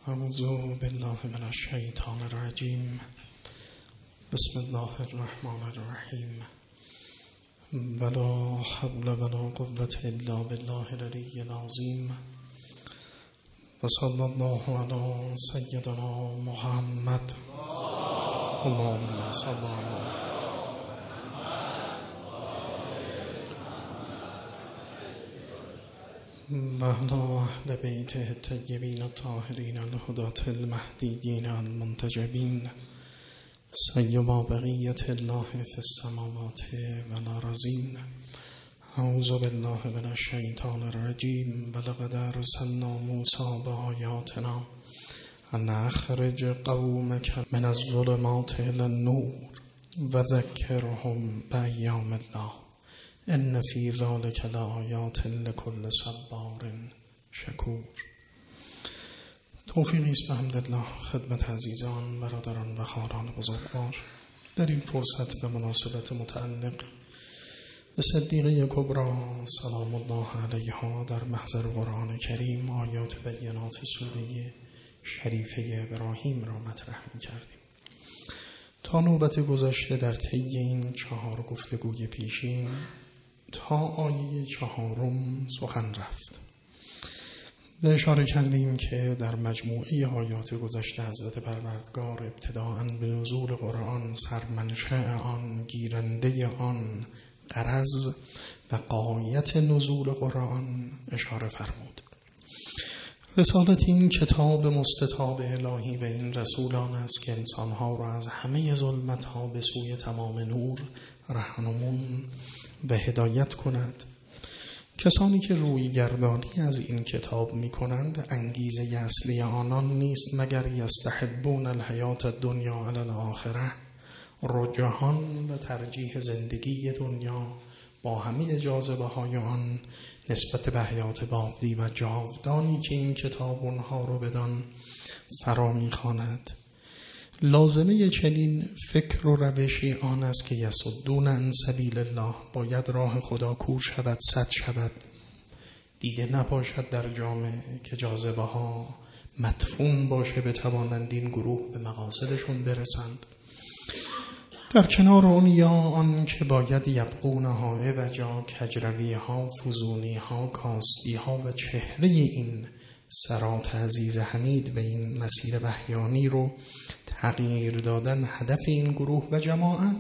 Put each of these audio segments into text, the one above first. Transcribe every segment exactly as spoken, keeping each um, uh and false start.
اعوذ بالله من الشیطان الرجیم. بسم الله الرحمن الرحیم. ولا حول ولا قوة الا بالله العلی العظیم. و صلی الله علی سیدنا محمد. اللهم صل علی و علی اهل بیته الطیبین الطاهرین الهداة المهدیین المنتجبین سیما بقیة الله فی السماوات والارضین. اعوذ بالله من الشیطان الرجیم. ولقد ارسلنا موسی بآیاتنا ان اخرج قومک من الظلمات الی النور و ذکرهم بایام الله ان فی ذلک لآیات لکل صبار شکور. توفیقی است بحمدالله خدمت عزیزان، برادران و خواهران بزرگوار در این فرصت به مناسبت متعلق به صدیقه کبری سلام الله علیها در محضر قرآن کریم آیات بینات سوره شریفه ابراهیم را مطرح می کردیم. تا نوبت گذشته در طی این چهار گفتگوی پیشین تا آیه چهارم سخن رفت و اشاره کردیم که در مجموعه آیات گذشته حضرت پروردگار ابتداءً به نزول قرآن، سرمنشأ آن، گیرنده آن، غرض و غایت نزول قرآن اشاره فرمود. رسالت این کتاب مستطاب الهی و این رسولان است که انسانها را از همه ظلمتها به سوی تمام نور رهنمون و هدایت کند. کسانی که روی گردانی از این کتاب می کنند انگیزه اصلی آنان نیست مگر یستحبون الحیات الدنیا علی الاخره، رجحان و ترجیح زندگی دنیا با همه جاذبه های آن نسبت به حیات باقی و جاودانی که این کتاب اونها رو بدان فرا می‌خواند. لازمه چنین فکر و روشی آن است که یصدون عن سبیل الله، باید راه خدا کور شود، سد شود، دیده نباشد در جامعه که جاذبه ها مدفون باشه بتوانند این گروه به مقاصدشون برسند. در کنار اون یا آن که باید یبقونها عوجا، کجروی ها، فزونی ها، کاستی ها و چهره این صراط عزیز حمید و این مسیر وحیانی رو تغییر دادن هدف این گروه و جماعت.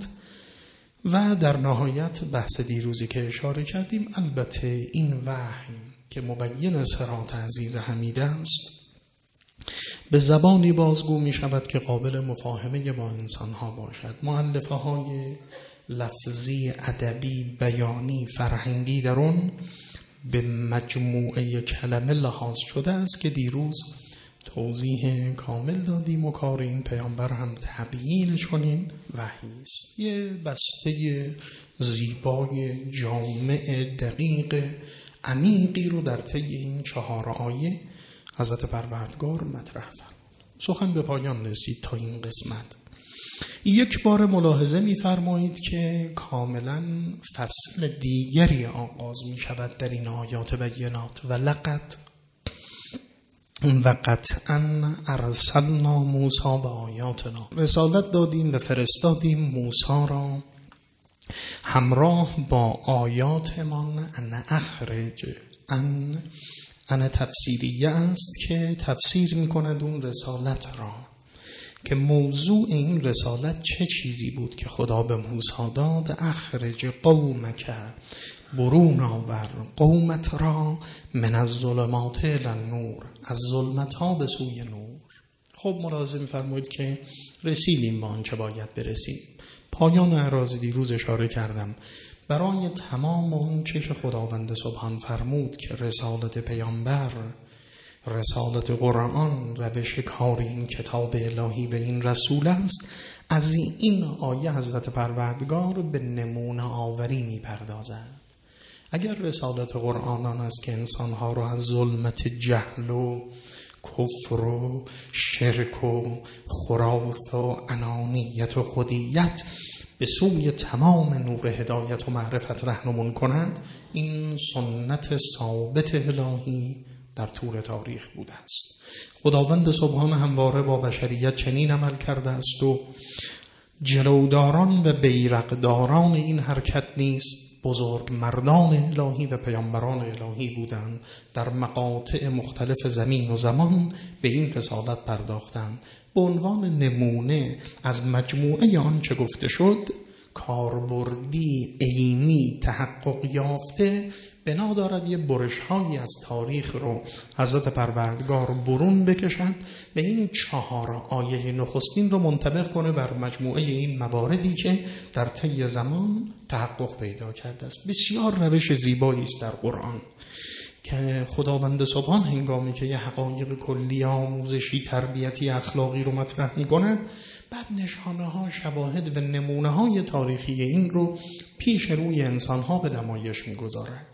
و در نهایت بحث دیروزی که اشاره کردیم، البته این وحی که مبین صراط عزیز حمید است به زبانی بازگو می شود که قابل مفاهمه با انسان ها باشد. مؤلفه های لفظی، ادبی، بیانی، فرهنگی در اون به مجموعه کلمه لحاظ شده است که دیروز توضیح کامل دادیم و کار این پیامبر هم تبیین چنین وحی است. یه بسته زیبای جامع دقیق عمیقی رو در طی این چهار آیه حضرت پروردگار مطرح فرمود. سخن به پایان رسید تا این قسمت. یک بار ملاحظه می‌فرمایید که کاملا فصل دیگری آغاز می شود در این آیات بینات. و لقد و قطعا ارسلنا موسی به آیاتنا، رسالت دادیم و فرستادیم موسی را همراه با آیاتمان. ان اخرج، ان ان تفسیریه است که تفسیر می کند اون رسالت را، که موضوع این رسالت چه چیزی بود که خدا به موسی داد. اخرج قومک، برون آور قومت را، من الظلمات الی النور، از ظلمت ها به سوی نور. خب ملاحظه می‌فرمایید که رسیدیم با آنچه باید برسیم. پایان اعراض دیروز اشاره کردم برای تمام اون چه که خداوند سبحان فرمود که رسالت پیامبر، رسالت قرآن، روش کار این کتاب الهی به این رسول است. از این آیه حضرت پروردگار به نمونه آوری می پردازد. اگر رسالت قرآن آن است که انسانها را از ظلمت جهل و کفر و شرک و خرافات و انانیت و خودیت به سوی تمام نور هدایت و معرفت رهنمون کند، این سنت ثابت الهی در طول تاریخ بوده است. خداوند سبحان همواره با بشریت چنین عمل کرده است و جلوداران و بیرقداران این حرکت نیز بزرگ مردان الهی و پیامبران الهی بودند. در مقاطع مختلف زمین و زمان به این رسالت پرداختند. به عنوان نمونه از مجموعه آنچه گفته شد، کاربردی عینی تحقق یافته بنا دارد یه برش‌هایی از تاریخ رو حضرت پروردگار برون بکشد و این چهار آیه نخستین رو منطبق کنه بر مجموعه این مواردی که در طی زمان تحقق پیدا کرده است. بسیار روش زیبایی است در قرآن که خداوند سبحان هنگامی که یه حقایق کلی آموزشی تربیتی اخلاقی رو مطرح می‌کند، بعد نشانه ها، شواهد و نمونه های تاریخی این رو پیش روی انسان ها به نمایش می‌گذارد.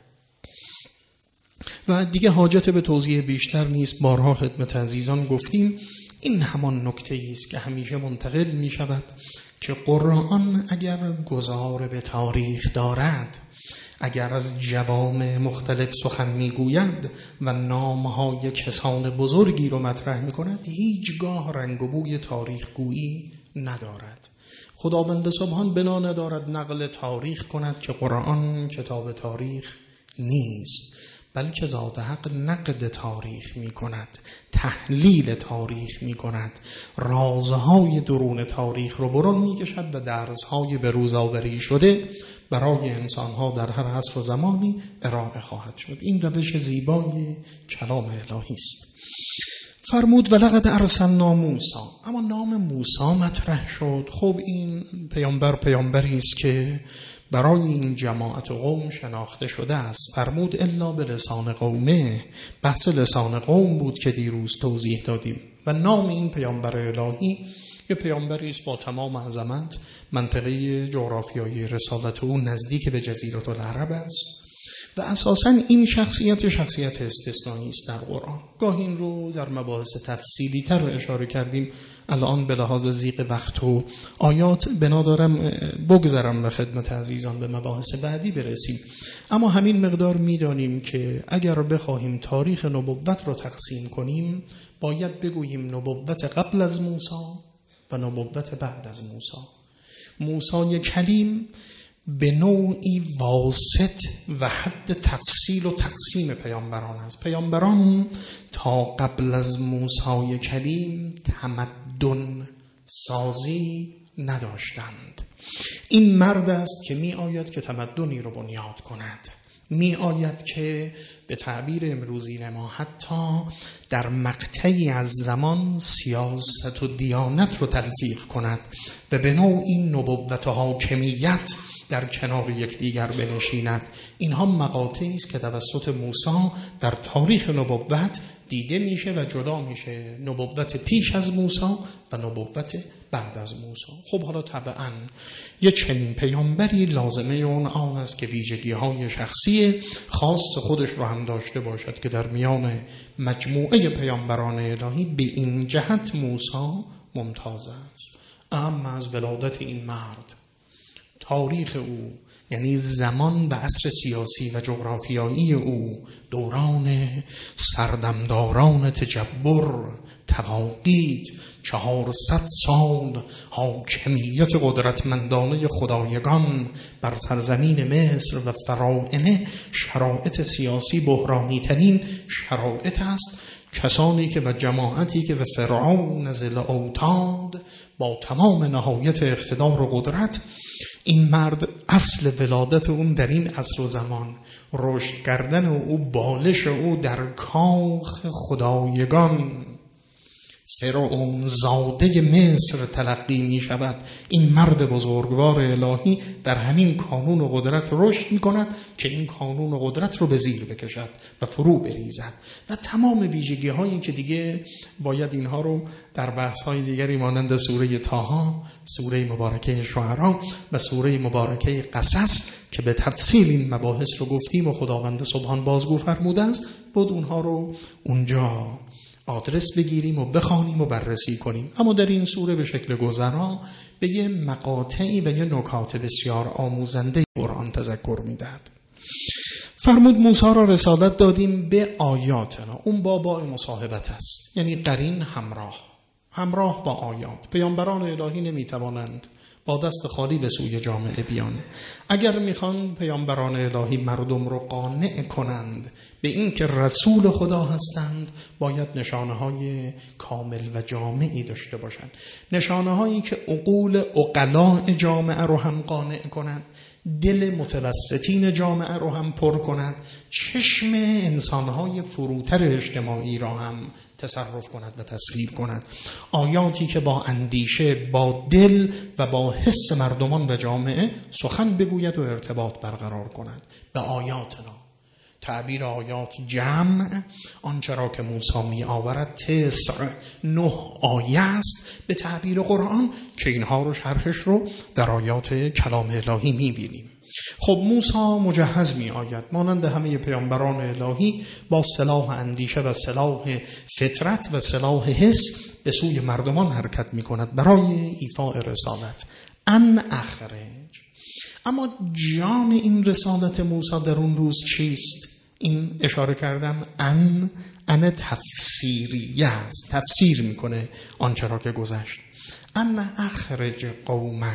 و دیگه حاجت به توضیح بیشتر نیست. بارها خدمت عزیزان گفتیم این همان نکته است که همیشه منتقل می شود که قرآن اگر گذار به تاریخ دارد، اگر از جوامع مختلف سخن میگوید و نامهای کسان بزرگی رو مطرح می کند، هیچگاه رنگ و بوی تاریخ گویی ندارد. خداوند سبحان بنا ندارد نقل تاریخ کند که قرآن کتاب تاریخ نیست، بلکه ذات حق نقد تاریخ می کند، تحلیل تاریخ می کند، رازهای درون تاریخ رو برون می کشد و درسهای به روز آوری شده برای انسانها در هر عصر و زمانی ارائه خواهد شد. این روش زیبای کلام الهی است. فرمود ولقد ارسلنا موسی، اما نام موسی مطرح شد. خب این پیامبر پیامبری است که برای این جماعت و قوم شناخته شده است. فرمود الا به لسان قومه، بحث لسان قوم بود که دیروز توضیح دادیم. و نام این پیامبر الهی یه پیامبری است با تمام عظمت. منطقه جغرافیایی رسالت او نزدیک به جزیره العرب است و اساساً این شخصیت شخصیت استثنایی است در قرآن. گاه این رو در مباحث تفصیلی تر اشاره کردیم. الان به لحاظ ضیق وقت و آیات بنا دارم بگذرم و خدمت عزیزان به مباحث بعدی برسیم. اما همین مقدار میدانیم که اگر بخواهیم تاریخ نبوت رو تقسیم کنیم، باید بگوییم نبوت قبل از موسی و نبوت بعد از موسی. موسی کلیم به نوعی واسط و حد تفصیل و تقسیم پیامبران است. پیامبران تا قبل از موسی کلیم تمدن سازی نداشتند. این مرد است که می آید که تمدنی رو بنیاد کند، می آید که به تعبیر امروزی ما حتی در مقطعی از زمان سیاست و دیانت رو تلفیق کند و به نوعی نبوت و حاکمیت در کنار یکدیگر بنشیند. اینها مقاطعی است که توسط موسی در تاریخ نبوت دیده میشه و جدا میشه، نبوت پیش از موسی و نبوت بعد از موسی. خب حالا طبعا یه چنین پیامبری لازمه اون آن است که ویژگی های شخصی خاص خودش رو هم داشته باشد که در میان مجموعه پیامبران الهی به این جهت موسی ممتاز است. اما از ولادت این مرد، تاریخ او یعنی زمان و عصر سیاسی و جغرافیایی او، دوران سردمداران تجبر، تواقید، چهارصد سال حاکمیت قدرتمندانه خدایگان بر سرزمین مصر و فراعنه، شرایط سیاسی بحرانی ترین شرایط است. کسانی که و جماعتی که و فرعون ذی الاوتاد با تمام نهایت اقتدار و قدرت، این مرد اصل ولادت اون در این عصر و زمان، رشد کردن او، بالش او در کاخ خدایگان فرعون زاده مصر تلقی می شود. این مرد بزرگوار الهی در همین کانون و قدرت رشد می کند که این کانون و قدرت رو به زیر بکشد و فرو بریزد و تمام ویژگی هایی که دیگه باید اینها رو در بحث های دیگری مانند سوره طه، سوره مبارکه شعرا و سوره مبارکه قصص که به تفصیل این مباحث رو گفتیم و خداوند سبحان بازگو فرموده است، بود اونها رو اونجا آدرس بگیریم و بخوانیم و بررسی کنیم. اما در این سوره به شکل گذرا به یه مقاطعی و یه نکات بسیار آموزنده قرآن تذکر میدهد. فرمود موسی را رسالت دادیم به آیاتنا. اون با با مصاحبت است، یعنی قرین همراه همراه با آیات. پیامبران الهی نمیتوانند با دست خالی به سوی جامعه بیان. اگر میخوان پیامبران الهی مردم رو قانع کنند به این که رسول خدا هستند، باید نشانه های کامل و جامعی داشته باشند، نشانه هایی که عقول عقلاء جامعه رو هم قانع کنند، دل متوسطین جامعه رو هم پر کند، چشم انسانهای فروتر اجتماعی را هم تصرف کند و تسخیر کند. آیاتی که با اندیشه، با دل و با حس مردمان و جامعه سخن بگوید و ارتباط برقرار کند. به آیاتنا، تعبیر آیات جمع آنچه را که موسی می آورد تسع نه آیه است به تعبیر قرآن که اینها رو شرحش رو در آیات کلام الهی می بینیم. خب موسی مجهز می آید مانند همه پیامبران الهی با سلاح اندیشه و سلاح فطرت و سلاح حس به سوی مردمان حرکت می کند برای ایفاء رسالت. ان اخرج، اما جان این رسالت موسی در اون روز چیست؟ این اشاره کردم ان ان تفسیریه است، تفسیر میکنه آنچه را که گذشت. ان اخرج قومک،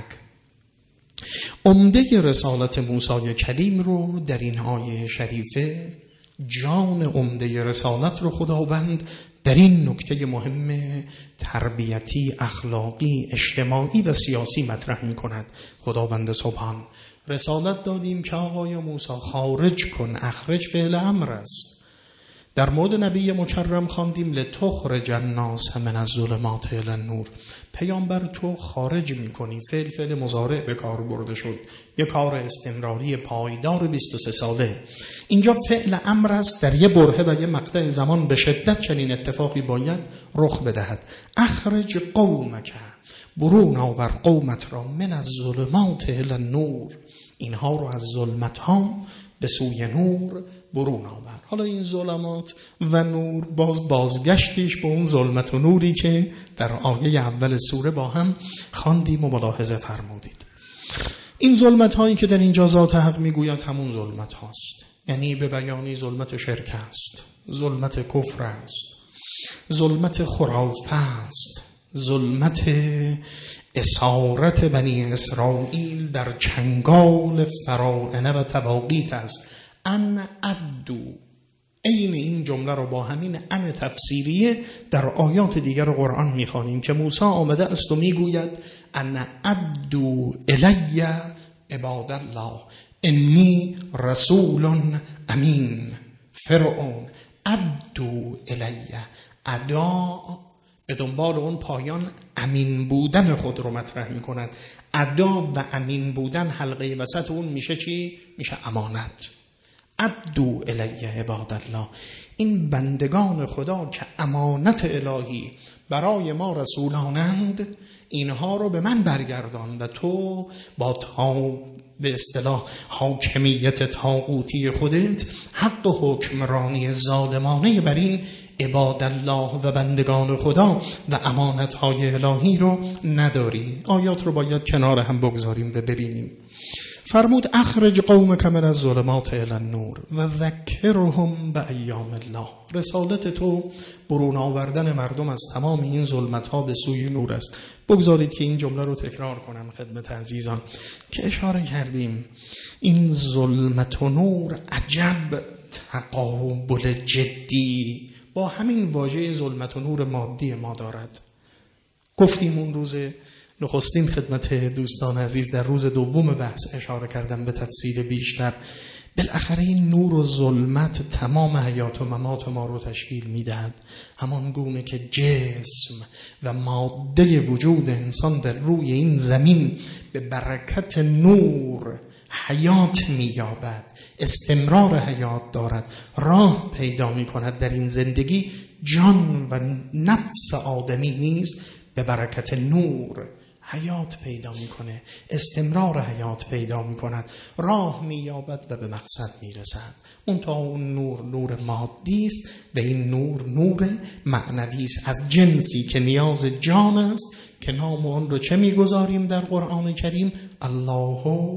عمده رسالت موسی کلیم رو در این آیه شریفه، جان عمده رسالت رو خداوند در این نکته مهم تربیتی، اخلاقی، اجتماعی و سیاسی مطرح می کند. خداوند سبحان رسالت دادیم که آقای موسی خارج کن، اخرج فعل امر است. در مورد نبی مکرم خواندیم لتخرج الناس من الظلمات الی النور، پیامبر تو خارج میکنی، فعل فعل مضارع به کار برده شد، یه کار استمراری پایدار بیست و سه ساله. اینجا فعل امر است در یه برهه و یه مقطع زمان به شدت چنین اتفاقی باید رخ بدهد. اخرج قومک، برون آور قومت را من الظلمات الی النور، اینها رو از ظلمت ها به سوی نور برون آور. حالا این ظلمات و نور باز بازگشتیش به اون ظلمت و نوری که در آیه اول سوره با هم خواندیم و ملاحظه فرمودید. این ظلمت هایی که در اینجا ذات حق میگوید همون ظلمت هاست، یعنی به بیانی ظلمت شرک است، ظلمت کفر است، ظلمت خرافه است، ظلمت اسارت بنی اسرائیل در چنگال فراعنه و تواغیت است. ان عدو، این این جمله رو با همین ان تفسیریه در آیات دیگر قرآن میخوانیم که موسی آمده است و میگوید ان عدو الی عباد الله انی رسول امین. فرعون عدو الی، ادا به دنبال اون پایان امین بودن خود رو مطرح می کند. ادا و امین بودن حلقه وسط اون میشه چی؟ میشه امانت. عدو الی عباد الله، این بندگان خدا که امانت الهی برای ما رسولانند، اینها رو به من برگردان و تو با تا به اصطلاح حاکمیت طاغوتی خودت حق و حکمرانی ظالمانه بر این عباد الله و بندگان خدا و امانت‌های الهی رو نداری. آیات رو باید کنار هم بگذاریم و ببینیم. فرمود اخرج قومک من الظلمات الی النور و ذکرهم بایام الله، رسالت تو برون آوردن مردم از تمام این ظلمت‌ها به سوی نور است. بگذارید که این جمله رو تکرار کنم خدمت عزیزان که اشاره کردیم این ظلمت و نور عجب تقابل جدی با همین واژه ظلمت و نور مادی ما دارد. گفتیم اون روز نخستین خدمت دوستان عزیز در روز دوم بحث اشاره کردم به تفصیل بیشتر. بالاخره این نور و ظلمت تمام حیات و ممات ما رو تشکیل میدهد، همان گونه که جسم و ماده وجود انسان در روی این زمین به برکت نور حیات می‌یابد، استمرار حیات دارد، راه پیدا می‌کند در این زندگی. جان و نفس آدمی نیز به برکت نور حیات پیدا میکنه، استمرار حیات پیدا میکند، راه مییابد و به مقصد میرسد. اون تا اون نور نور مادی است و این نور نور معنوی است از جنسی که نیاز جان است که نام اون رو چه میگذاریم در قرآن کریم؟ الله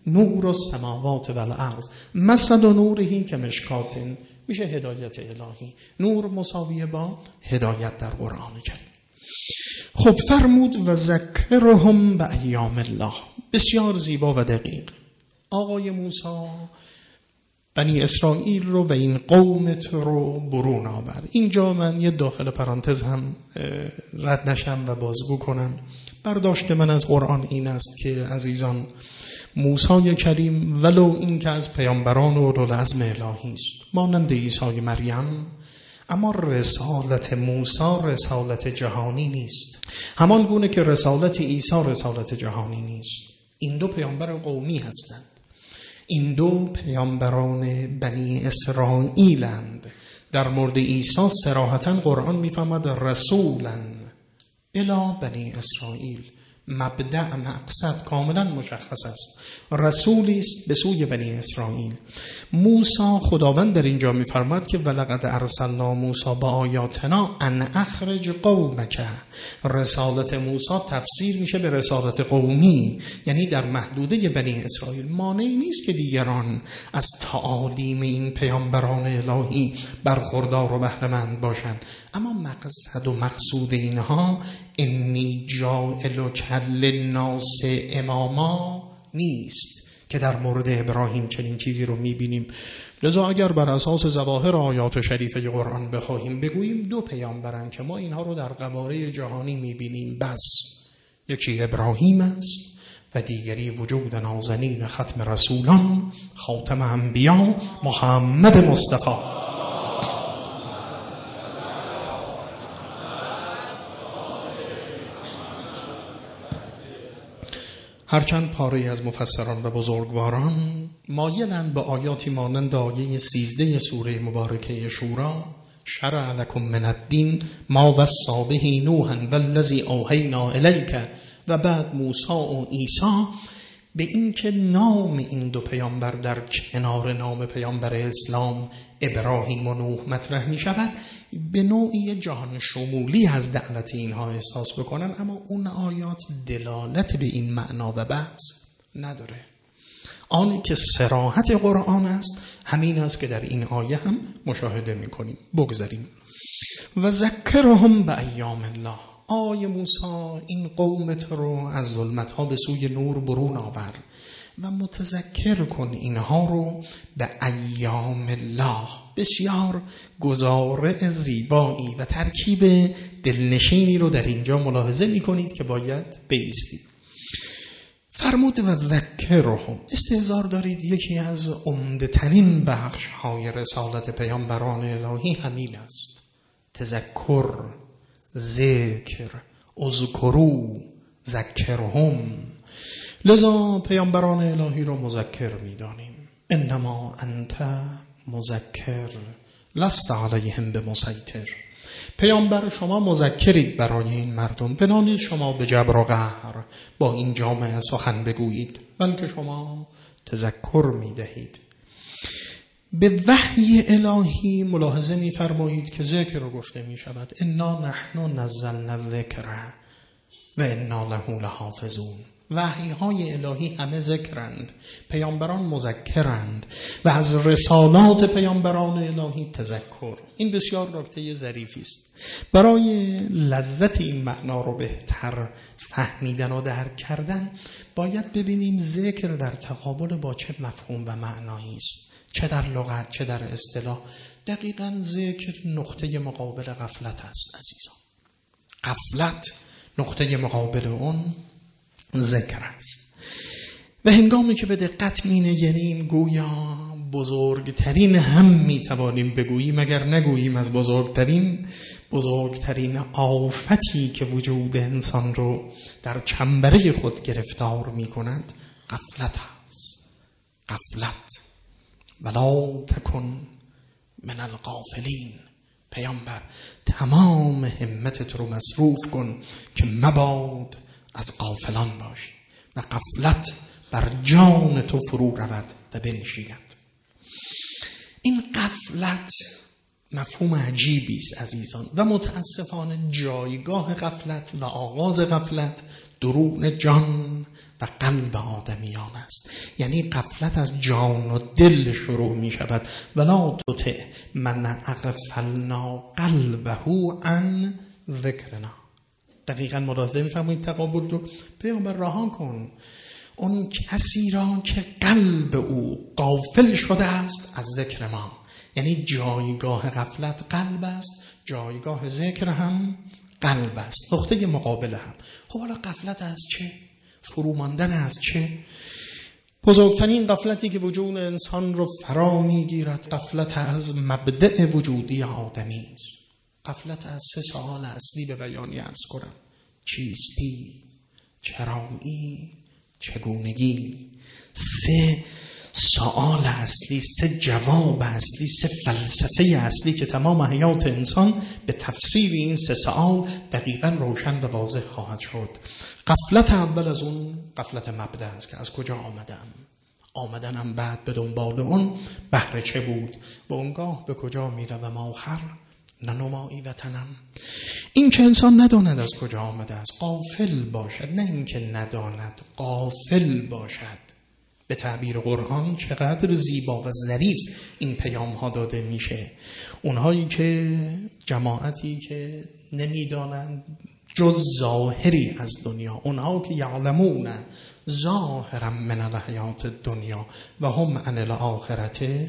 نور السماوات و الارض مثل نوره کمشکات، میشه هدایت الهی. نور مساویه با هدایت در قرآن کریم. خب فرمود و ذکرهم به ایام الله. بسیار زیبا و دقیق. آقای موسی بنی اسرائیل رو و این قومت رو برون آورد. اینجا من یه داخل پرانتز هم رد نشم و بازگو کنم. برداشت من از قرآن این است که عزیزان، موسی کریم ولو این که از پیامبران و اولوالعزم الهی است مانند عیسی مریم، اما رسالت موسی رسالت جهانی نیست، همان گونه که رسالت عیسی رسالت جهانی نیست. این دو پیامبر قومی هستند. این دو پیامبران بنی اسرائیلند. در مورد عیسی صراحتاً قرآن می‌فرماید رسولاً الی بنی اسرائیل. مبدأ مقصد کاملا مشخص است. رسولی است به سوی بنی اسرائیل. موسی، خداوند در اینجا می‌فرماید که ولقد ارسلنا موسی بآیاتنا ان اخرج قومک. رسالت موسی تفسیر میشه به رسالت قومی، یعنی در محدوده بنی اسرائیل. مانعی نیست که دیگران از تعالیم این پیامبران الهی برخوردار و بهره‌مند باشند، اما مقصد و مقصود اینها انی جاعلک للناس اماما نیست که در مورد ابراهیم چنین چیزی رو میبینیم. لذا اگر بر اساس ظواهر آیات شریفه قرآن بخواهیم بگوییم دو پیامبرن که ما اینها رو در قواره جهانی میبینیم، بس یکی ابراهیم است و دیگری وجود نازنین ختم رسولان خاتم انبیا محمد مصطفی. هرچند پاره از مفسران و بزرگواران مایلند به آیاتی مانند آیه سیزده سوره مبارکه شورا شرع لکم من الدین ما وصی به نوحا والذی اوحینا الیک، و بعد موسی و عیسی، به این که نام این دو پیامبر در کنار نام پیامبر اسلام ابراهیم و نوح مطرح می شود، به نوعی جهان شمولی از دعوت اینها احساس بکنن، اما اون آیات دلالت به این معنا و بحث نداره. آنی که صراحت قرآن است همین است که در این آیه هم مشاهده می کنیم. بگذاریم. و ذکرهم به ایام الله. آی موسی این قومت رو از ظلمت‌ها به سوی نور برون آور و متذکر کن اینها رو به ایام الله. بسیار گزاره زیبایی و ترکیب دلنشینی رو در اینجا ملاحظه می‌کنید که باید بایستید. فرمود و ذکرهم. استحضار دارید یکی از عمده‌ترین بخش‌های رسالت پیامبران الهی همین است: تذکر، ذکر، اذکروا، ذکرهم. لذا پیامبران الهی رو مذکر می‌دانیم. انما انت مذکر لست علیهم بمسیطر. پیامبر شما مذکرید برای این مردم، بنانید شما به جبر و قهر با این جامعه سخن بگویید، بلکه شما تذکر می‌دهید. به وحی الهی ملاحظه می‌فرمایید که ذکر رو گفته می‌شود انا نحن نزلنا الذکر و انا له لحافظون. وحی‌های الهی همه ذکرند، پیامبران مذکرند و از رسالات پیامبران الهی تذکر. این بسیار نکته ظریفی است. برای لذت این معنا رو بهتر فهمیدن و درک کردن باید ببینیم ذکر در تقابل با چه مفهوم و معنایی است، چه در لغت چه در اصطلاح. دقیقاً ذکر نقطه مقابل غفلت است عزیزان. غفلت نقطه مقابل اون ذکر است. و هنگامی که به دقت می نگریم گویا بزرگترین هم می توانیم بگوییم، اگر نگوییم از بزرگترین بزرگترین آفتی که وجود انسان رو در چنبره خود گرفتار می کند غفلت است. غفلت. ولا تکن من الغافلین. پیامبر تمام همتت رو مصروف کن که مباد از غافلان باشی و غفلت بر جان تو فرو رود و بنشیند. این غفلت مفهوم عجیبی است عزیزان و متاسفانه جایگاه غفلت و آغاز غفلت درون جان و قلب آدمیان است. یعنی غفلت از جان و دل شروع می شود. ولا تطع من اغفلنا قلبه عن ذکرنا. دقیقاً ملاحظه می‌فرمایید تقابل رو. پیامبر رها کن اون کسی را که قلب او غافل شده است از ذکر ما. یعنی جایگاه غفلت قلب است، جایگاه ذکر هم قلب است، نقطه مقابل هم. خب حالا غفلت از چه؟ فروماندن از چه؟ بزرگترین غفلتی که وجود انسان رو فرا میگیرد غفلت از مبدأ وجودی آدمی است. غفلت از سه سوال اصلی به بیانی عرض کنم: چیستی، چرایی، چگونگی. سه سوال اصلی، سه جواب اصلی، سه فلسفه اصلی که تمام حیات انسان به تفسیر این سه سوال دقیقاً روشن و واضح خواهد شد. غفلت اول از اون غفلت مبدأ است که از کجا آمدم، آمدنم بعد به دنبال اون بهر چه بود و اونگاه به کجا میروم آخر ننمایی وطنم. این که انسان نداند از کجا آمده است، غافل باشد، نه اینکه نداند، غافل باشد. به تعبیر قرآن چقدر زیبا و ظریف این پیام ها داده میشه. اونهایی که جماعتی که نمیدانند جز ظاهری از دنیا، اونها که یعلمون ظاهرا من الحیات الدنیا و هم عن الاخرة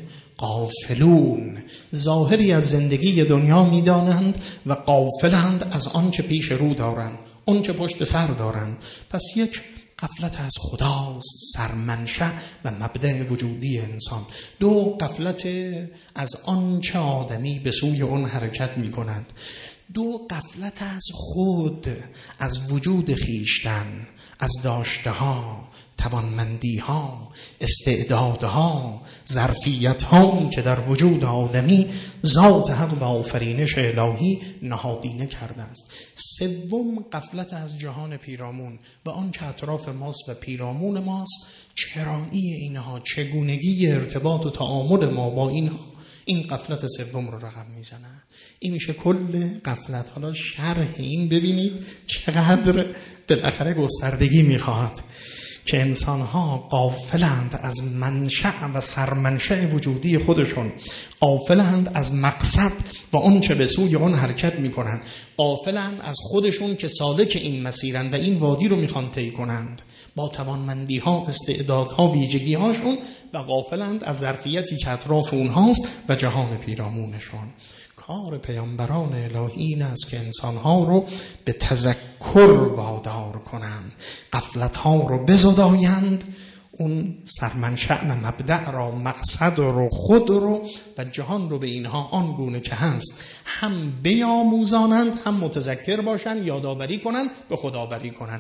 غافلون، ظاهری از زندگی دنیا میدانند و غافلند از آنچه پیش رو دارند، آنچه پشت سر دارند. پس یک غفلت از خداست، سرمنشأ و مبدأ وجودی انسان. دو غفلت از آنچه آدمی به سوی اون حرکت می کند. دو غفلت از خود، از وجود خیشتن، از داشته ها، توانمندی ها، استعدادها، ظرفیت ها که در وجود آدمی ذات حق و آفرینش الهی نهادینه کرده است. سوم غفلت از جهان پیرامون و آن که اطراف ماست و پیرامون ماست، چرایی اینها، چگونگی ارتباط و تعامل ما با اینها. این غفلت سوم رو رقم میزنه. این میشه کل غفلت. حالا شرح این ببینید چقدر بالاخره گستردگی میخواهد که انسانها غافلند از منشأ و سرمنشأ وجودی خودشون، غافلند از مقصد و اون چه به سوی اون حرکت میکنند، غافلند از خودشون که سالک این مسیرند و این وادی رو میخوان طی کنند با توانمندی ها، استعدادها، ویژگی هاشون، و غافلند از ظرفیتی که اطراف اونهاست و جهان پیرامونشون. کار پیامبران الهی این است که انسانها رو به تذکر وادار کنند، غفلتها رو بزدایند، اون سرمنشأ و مبدأ را، مقصد رو، خود رو و جهان رو به اینها آنگونه که هست هم بیاموزانند، هم متذکر باشند، یادآوری کنند، به خداوری کنند.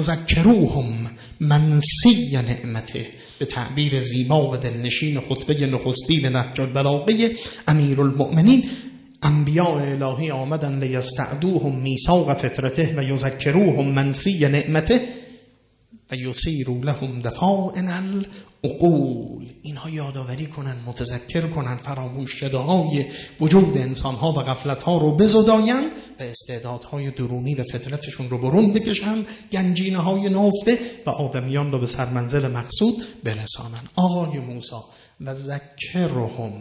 یذکروهم منسی نعمته، به تعبیر زیبا و دلنشین خطبه نخستی به نهج البلاغه امیرالمؤمنین، انبیاء الهی آمدن لیستعدوهم میثاق فطرته و یذکروهم منسی نعمته و یسیروا لهم دفائن العقول. اینها یادآوری کنن، متذکر کنن، فراموش شده‌های وجود انسان‌ها و غفلت‌ها رو بزداین و استعدادهای درونی و فطرتشون رو برون بکشن، گنجینه‌های نهفته و آدمیان رو به سرمنزل مقصود برسانن. آقای موسی و ذکرهم،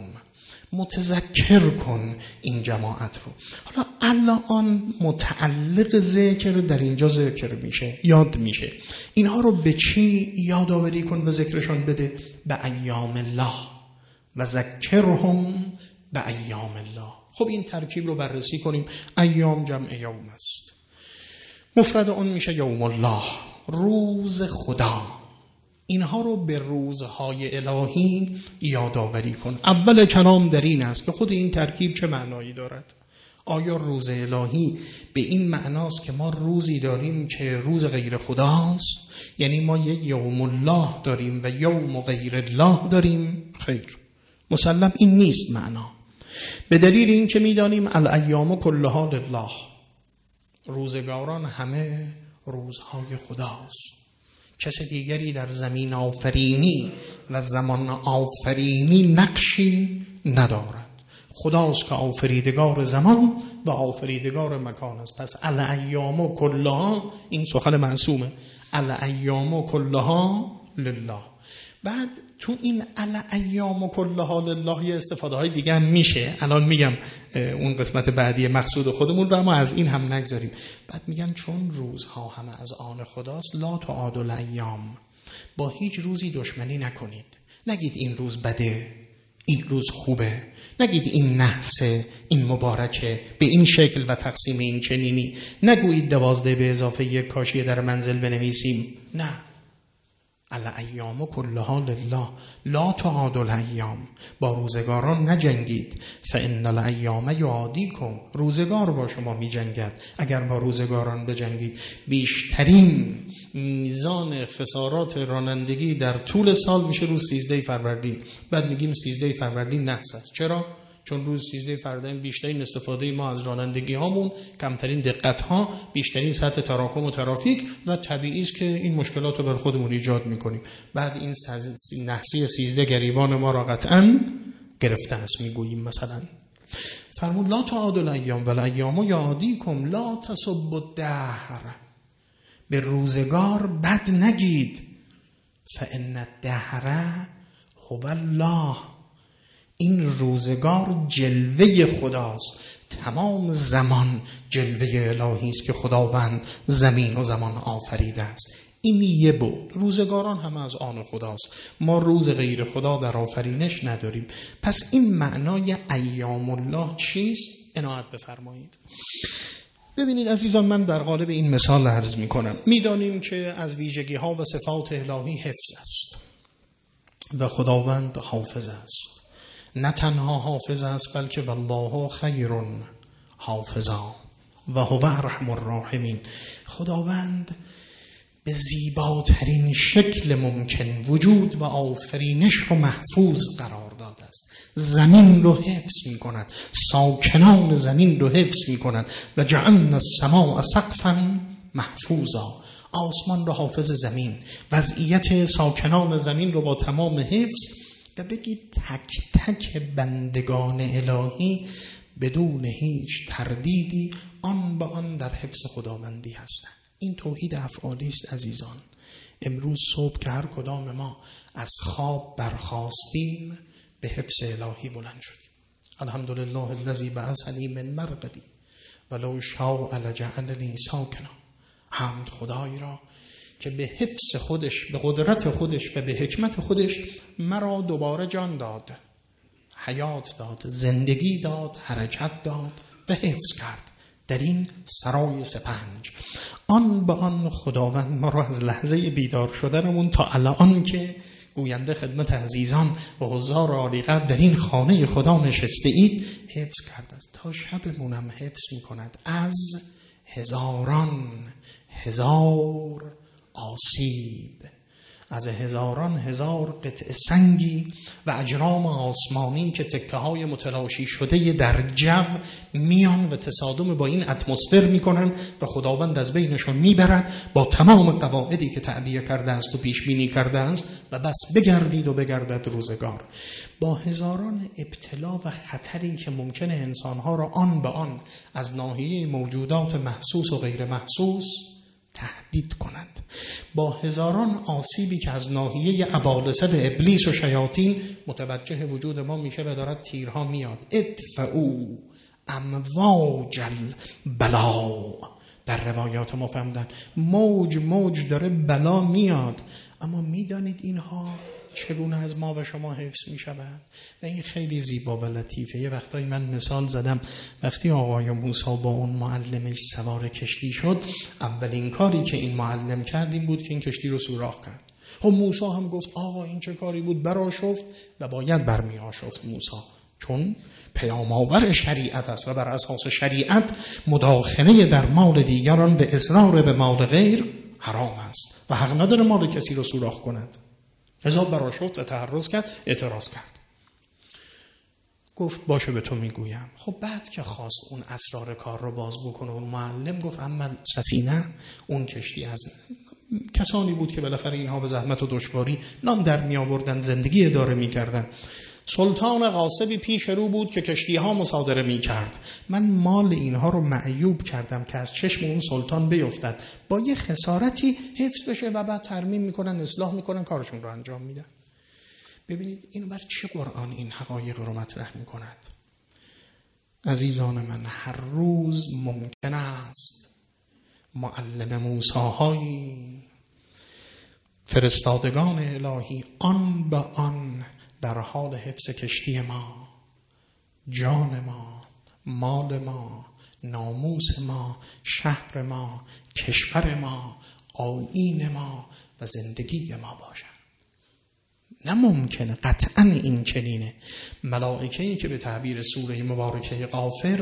متذکر کن این جماعت رو. حالا الان متعلق ذکر در اینجا ذکر میشه، یاد میشه. اینها رو به چی یادآوری کن و ذکرشان بده؟ به ایام الله و ذکرهم به ایام الله. خب این ترکیب رو بررسی کنیم. ایام جمع یوم است، مفرد اون میشه یوم الله، روز خدا. اینها رو به روزهای الهی یادآوری کن. اول کلام در این است که خود این ترکیب چه معنایی دارد. آیا روز الهی به این معناست که ما روزی داریم که روز غیر خداست؟ یعنی ما یک یوم الله داریم و یوم غیر الله داریم؟ خیر، مسلم این نیست معنا. به دلیل این که میدانیم الایام کلها لله، روزگاران همه روزهای خداست. کس دیگری در زمین آفرینی و زمان آفرینی نقشی ندارد. خداست که آفریدگار زمان و آفریدگار مکان است. پس الایام کلها، این سخن معصومه، الایام کلها لله. بعد تو این الایام کلها لله یه استفاده های دیگه هم میشه، الان میگم اون قسمت بعدی مقصود خودمون رو، اما از این هم نگذاریم. بعد میگن چون روزها همه از آن خداست، لا تعادوا الایام، با هیچ روزی دشمنی نکنید. نگید این روز بده، این روز خوبه، نگید این نحسه، این مبارکه، به این شکل و تقسیم این چنینی. نگویید دوازده به اضافه یک کاشیه در منزل بنویسیم. نه، الایام کلها لله، لا تعادوا الایام، با روزگاران نجنگید. فان الایام یعادیکم، روزگار با شما می جنگد اگر با روزگاران بجنگید. بیشترین میزان خسارات رانندگی در طول سال میشه روز سیزده فروردین. بعد میگیم سیزده فروردین نحس است. چرا؟ چون روز سیزده فروردین بیشترین استفاده ما از رانندگی هامون، کمترین دقت ها، بیشترین سطح تراکم و ترافیک، و طبیعی است که این مشکلات رو بر خودمون ایجاد میکنیم. بعد این نحسی سیزده گریبان ما را قطعا گرفته است میگوییم. مثلا فرمود لا تعادوا الایام و الایام یعادیکم لا تسبوا الدهر، به روزگار بد نگید. فان الدهر هو الله، این روزگار جلوه خداست. تمام زمان جلوه الهی است که خداوند زمین و زمان آفریده است. این یه بود. روزگاران همه از آن خداست. ما روز غیر خدا در آفرینش نداریم. پس این معنای ایام الله چیست؟ عنایت بفرمایید. ببینید عزیزان، من در قالب این مثال عرض می کنم. می دانیم که از ویژگی ها و صفات الهی حفظ است و خداوند حافظ است. نه تنها حافظ است بلکه والله خیر حافظا و هو ارحم الراحمین. خداوند به زیباترین شکل ممکن وجود و آفرینش رو محفوظ قرار داده است. زمین رو حفظ می کند، ساکنان زمین رو حفظ می کند. و جعلنا السماء سقفا محفوظا، آسمان رو حافظ زمین، وضعیت ساکنان زمین رو با تمام حفظ. و بگید تک تک بندگان الهی بدون هیچ تردیدی آن به آن در حفظ خداوندی هستند. این توحید افعالی است عزیزان. امروز صبح که هر کدام ما از خواب برخاستیم به حفظ الهی بلند شدیم. الحمدلله الذی بعثنی من مرقدی ولو شاء لجعلنی ساکنا. حمد خدای را که به حفظ خودش، به قدرت خودش و به حکمت خودش مرا دوباره جان داد، حیات داد، زندگی داد، حرکت داد و حفظ کرد در این سرای سپنج. آن به آن خداوند ما را از لحظه بیدار شدنمون تا الان که گوینده خدمت عزیزان و حضار عالی قدر در این خانه خدا نشسته اید حفظ کرده است. تا شبمونم حفظ می کند از هزاران هزار آسیب، از هزاران هزار قطع سنگی و اجرام آسمانی که تکه های متلاشی شده در جو میان و تصادم با این اتمسفر میکنن و خداوند از بینشون میبرد با تمام قواعدی که تعبیه کرده است و پیش بینی کرده است و بس بگردید و بگردد روزگار. با هزاران ابتلا و خطری که ممکنه انسانها را آن به آن از ناحیه موجودات محسوس و غیر محسوس تهدید کند، با هزاران آسیبی که از ناحیه ابالسه به ابلیس و شیاطین متوجه وجود ما میشه و دارد تیرها میاد. ادفعوا امواج البلا، در روایات ما فهمدن موج موج داره بلا میاد. اما میدانید اینها چگونه از ما و شما حفظ می شود؟ و این خیلی زیبا و لطیفه. یه وقتایی من مثال زدم وقتی آقای موسی با اون معلمش سوار کشتی شد، اولین کاری که این معلم کرد این بود که این کشتی رو سوراخ کرد. خب موسی هم گفت آقا این چه کاری بود؟ برآشفت و باید برمی آشفت موسی، چون پیام آور شریعت است و بر اساس شریعت مداخله در مال دیگران به اصرار به مال غیر حرام است و حق نداره مال کسی رو سوراخ کند. لذا برآشفت و تحرز کرد، اعتراض کرد. گفت باشه به تو میگویم. خب بعد که خواست اون اسرار کار رو باز بکنه، اون معلم گفت اما سفینه، اون کشتی از کسانی بود که بالاخره اینها به زحمت و دشواری نام در می آوردن، زندگی اداره می کردن. سلطان غاصبی پیش رو بود که کشتی ها مصادره می کرد. من مال اینها رو معیوب کردم که از چشم اون سلطان بیفتد، با یه خسارتی حفظ بشه و بعد ترمیم میکنن، اصلاح میکنن، کارشون رو انجام میدن. ببینید اینو بر چه قرآن این حقایق رو مطرح میکند؟ عزیزان من، هر روز ممکن است معلم موسی‌هایی، فرستادگان الهی آن به آن در حال حفظ کشتی ما، جان ما، مال ما، ناموس ما، شهر ما، کشور ما، آیین ما و زندگی ما باشند. نه ممکنه، قطعا این چنینه. ملائکه‌ای که به تعبیر سوره مبارکه غافر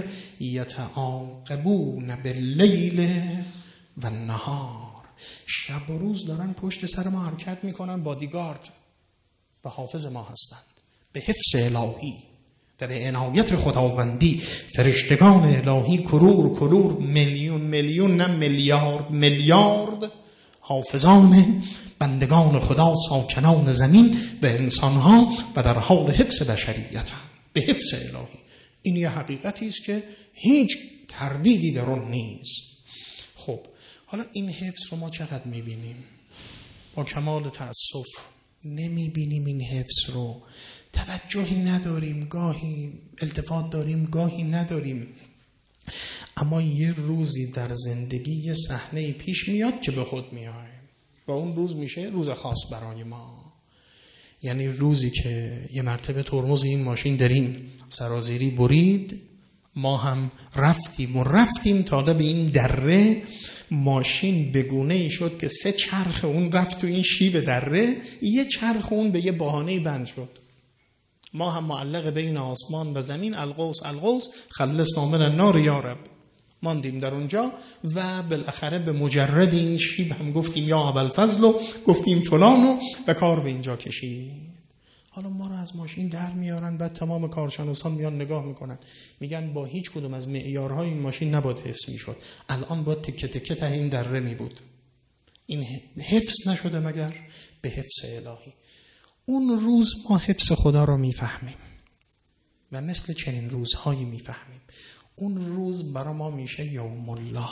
یتعاقبون باللیل و النهار، شب و روز دارن پشت سر ما حرکت میکنن، بادیگارد و حافظ ما هستند. به حفظ الهی در عنایت خداوندی فرشتگان الهی کرور کرور میلیون میلیون نه میلیارد میلیارد حافظان بندگان خدا ساکنان زمین و انسانها و در حال حفظ بشریت هم. به حفظ الهی. این یه حقیقتی است که هیچ تردیدی در اون نیست. خب حالا این حفظ رو ما چقدر میبینیم؟ با کمال تأسف نمیبینیم این حفظ رو، توجهی نداریم، گاهی التفات داریم گاهی نداریم. اما یه روزی در زندگی یه صحنه پیش میاد که به خود میایم و اون روز میشه روز خاص برای ما. یعنی روزی که یه مرتبه ترمز این ماشین در این سرازیری برید، ما هم رفتیم و رفتیم تا به این دره، ماشین بگونه شد که سه چرخ اون رفت تو این شیب دره، یه چرخ اون به یه بهانه بند شد. ما هم معلق بین آسمان و زمین، القوس القوس خلصنا من النار یا رب، ماندیم در اونجا و بالاخره به مجرد این شیب هم گفتیم یا ابوالفضل و گفتیم فلانو و کار به اینجا کشید. حالا ما رو از ماشین در میارن، بعد تمام کارشناسان میان نگاه میکنن، میگن با هیچ کدوم از معیارهای این ماشین نباید حفظ میشد، الان باید تکه تکه ته این دره می بود. این حفظ نشده مگر به حفظ الهی. اون روز ما حفظ خدا رو میفهمیم و مثل چنین روزهایی میفهمیم. اون روز برای ما میشه یوم الله،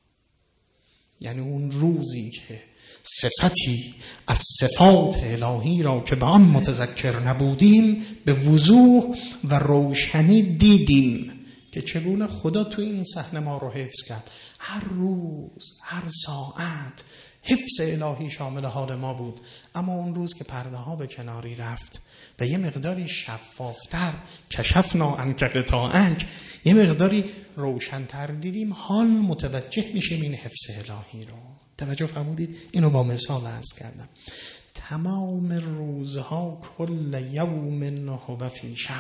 یعنی اون روزی که صفتی از صفات الهی را که به آن متذکر نبودیم به وضوح و روشنی دیدیم که چگونه خدا تو این صحنه ما رو حفظ کرد. هر روز، هر ساعت حفظ الهی شامل حال ما بود. اما اون روز که پرده ها به کناری رفت و یه مقداری شفافتر کشفنا عنک غطاءک، یه مقداری روشن‌تر دیدیم، حال متوجه میشیم این حفظ الهی رو. توجه فرمودید؟ اینو با مثال عرض کردم. تمام روزها کل یوم هو فی شأن،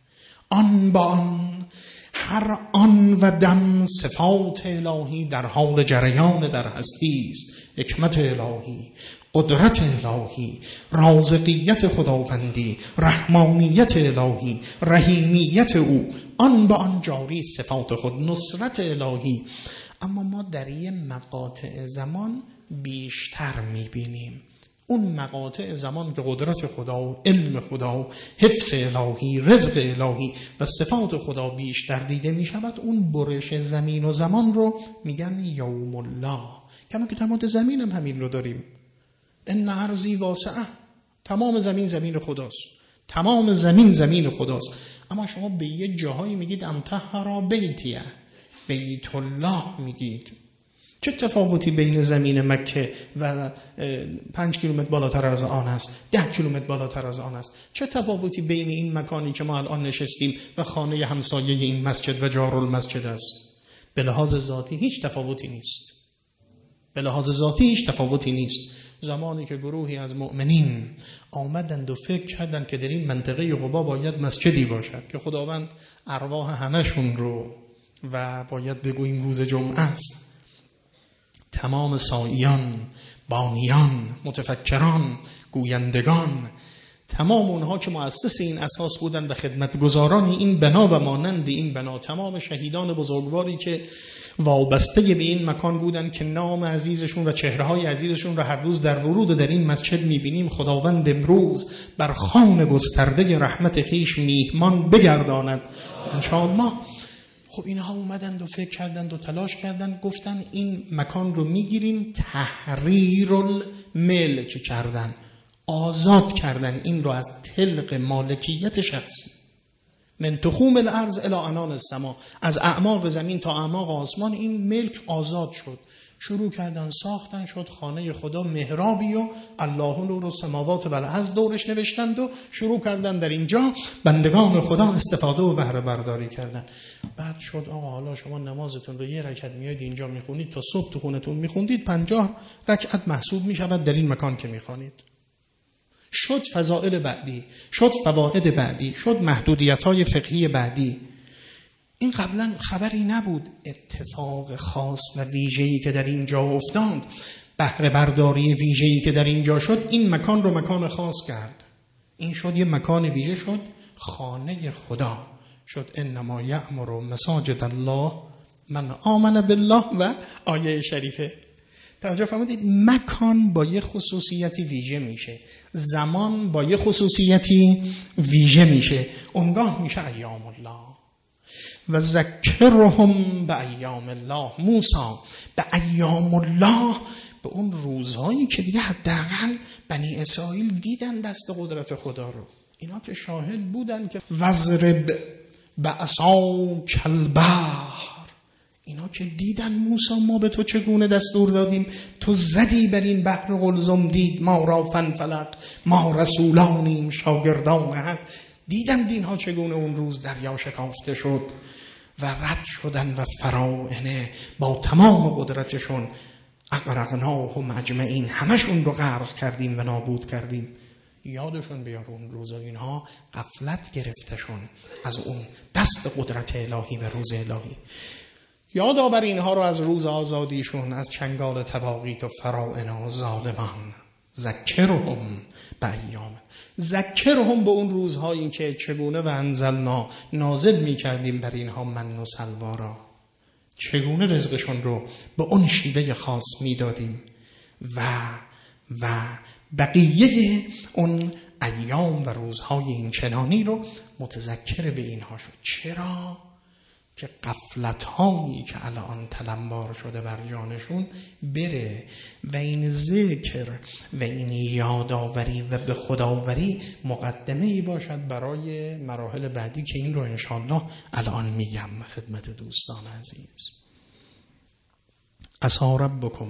آن با آن، هر آن و دم صفات الهی در حال جریان در هستی است. حکمت الهی، قدرت الهی، رازقیت خداوندی، رحمانیت الهی، رحیمیت او، آن با آن جاری صفات خود، نصرت الهی. اما ما در یه مقاطع زمان بیشتر میبینیم. اون مقاطع زمان که قدرت خدا و علم خدا و حفظ الهی، رزق الهی و صفات خدا بیشتر دیده میشود، اون برش زمین و زمان رو میگن یوم الله. کما که تمام زمین هم همین رو داریم. ان ارضی واسعه، تمام زمین زمین خداست، تمام زمین زمین خداست. اما شما به یه جاهایی میگید امطهر بیتیه، بیت الله میگید. چه تفاوتی بین زمین مکه و پنج کیلومتر بالاتر از آن است، ده کیلومتر بالاتر از آن است؟ چه تفاوتی بین این مکانی که ما الان نشستیم و خانه همسایه این مسجد و جارالمسجد است؟ به لحاظ ذاتی هیچ تفاوتی نیست. به لحاظ ذاتی هیچ تفاوتی نیست. زمانی که گروهی از مؤمنین آمدند و فکر کردند که در این منطقه قبا باید مسجدی باشد که خداوند ارواح همشون رو و باید بگوییم روز جمعه است، تمام سائیان، بانیان، متفکران، گویندگان، تمام اونها که مؤسس این اساس بودند و خدمتگزاران این بنا و مانند این بنا، تمام شهیدان بزرگواری که وابسته به این مکان بودن که نام عزیزشون و چهره‌های عزیزشون را هر روز در ورود در این مسجد می‌بینیم. خداوند امروز بر خوان گسترده رحمت خویش میهمان بگرداند انشاءالله. خب اینها اومدند و فکر کردند و تلاش کردند، گفتن این مکان رو میگیریم، تحریر الملک کردن، آزاد کردن این رو از طلق مالکیت شخصی. من تخوم الارض الی عنان السما، از اعماق زمین تا اعماق آسمان این ملک آزاد شد. شروع کردن ساختن، شد خانه خدا محرابی و الله نور السماوات و الارض دورش نوشتند و شروع کردن در اینجا بندگان خدا استفاده و بهره برداری کردن. بعد شد آقا حالا شما نمازتون رو یه رکعت میاد اینجا میخونید، تا صبح تو خونتون میخوندید، پنجاه رکعت محسوب میشود در این مکان که میخوانید. شد فضائل بعدی، شد فواید بعدی، شد محدودیت‌های فقهی بعدی. این قبلا خبری نبود. اتفاق خاص و ویژه‌ای که در اینجا افتاد، بهره برداری ویژه‌ای که در اینجا شد، این مکان رو مکان خاص کرد. این شد یه مکان ویژه، شد خانه خدا، شد انما یأمر مساجد الله من آمن بالله و آیه شریفه. توجه فرمودید، مکان با یه خصوصیتی ویژه میشه، زمان با یه خصوصیتی ویژه میشه. اونگاه میشه ایام الله و ذکرهم به ایام الله. موسی به ایام الله، به اون روزهایی که دیگه حداقل بنی اسرائیل دیدن دست قدرت خدا رو. اینا که شاهد بودن که وضرب بعصاک البحر، اینا که دیدن موسی ما به تو چگونه دستور دادیم، تو زدی بر این بحر قلزم، دید ما را فنفلق، ما رسولانیم شاگردان حق. دیدن دینها چگونه اون روز دریا شکافته شد و رد شدن و فرعونه با تمام قدرتشون اغرقناهم اجمعین، همشون رو غرق کردیم و نابود کردیم. یادشون بیار اون روزا، اینها غفلت گرفتشون از اون دست قدرت الهی و روز الهی. یاد آور اینها رو از روز آزادیشون از چنگال طواغیت و فرعون و ظالمان. ذکرهم به ایام، ذکرهم به اون روزهایی که چگونه و انزلنا نازل می کردیم بر اینها من و سلوا را، چگونه رزقشون رو به اون شیوه خاص می دادیم و و بقیه اون ایام و روزهای این چنانی رو متذکر به اینها شد. چرا؟ که غفلت‌هایی که الان تلمبار شده بر جانشون بره و این ذکر و این یادآوری و به خداوری مقدمه‌ای باشد برای مراحل بعدی که این رو انشاءالله الان میگم خدمت دوستان عزیز. عسی ربکم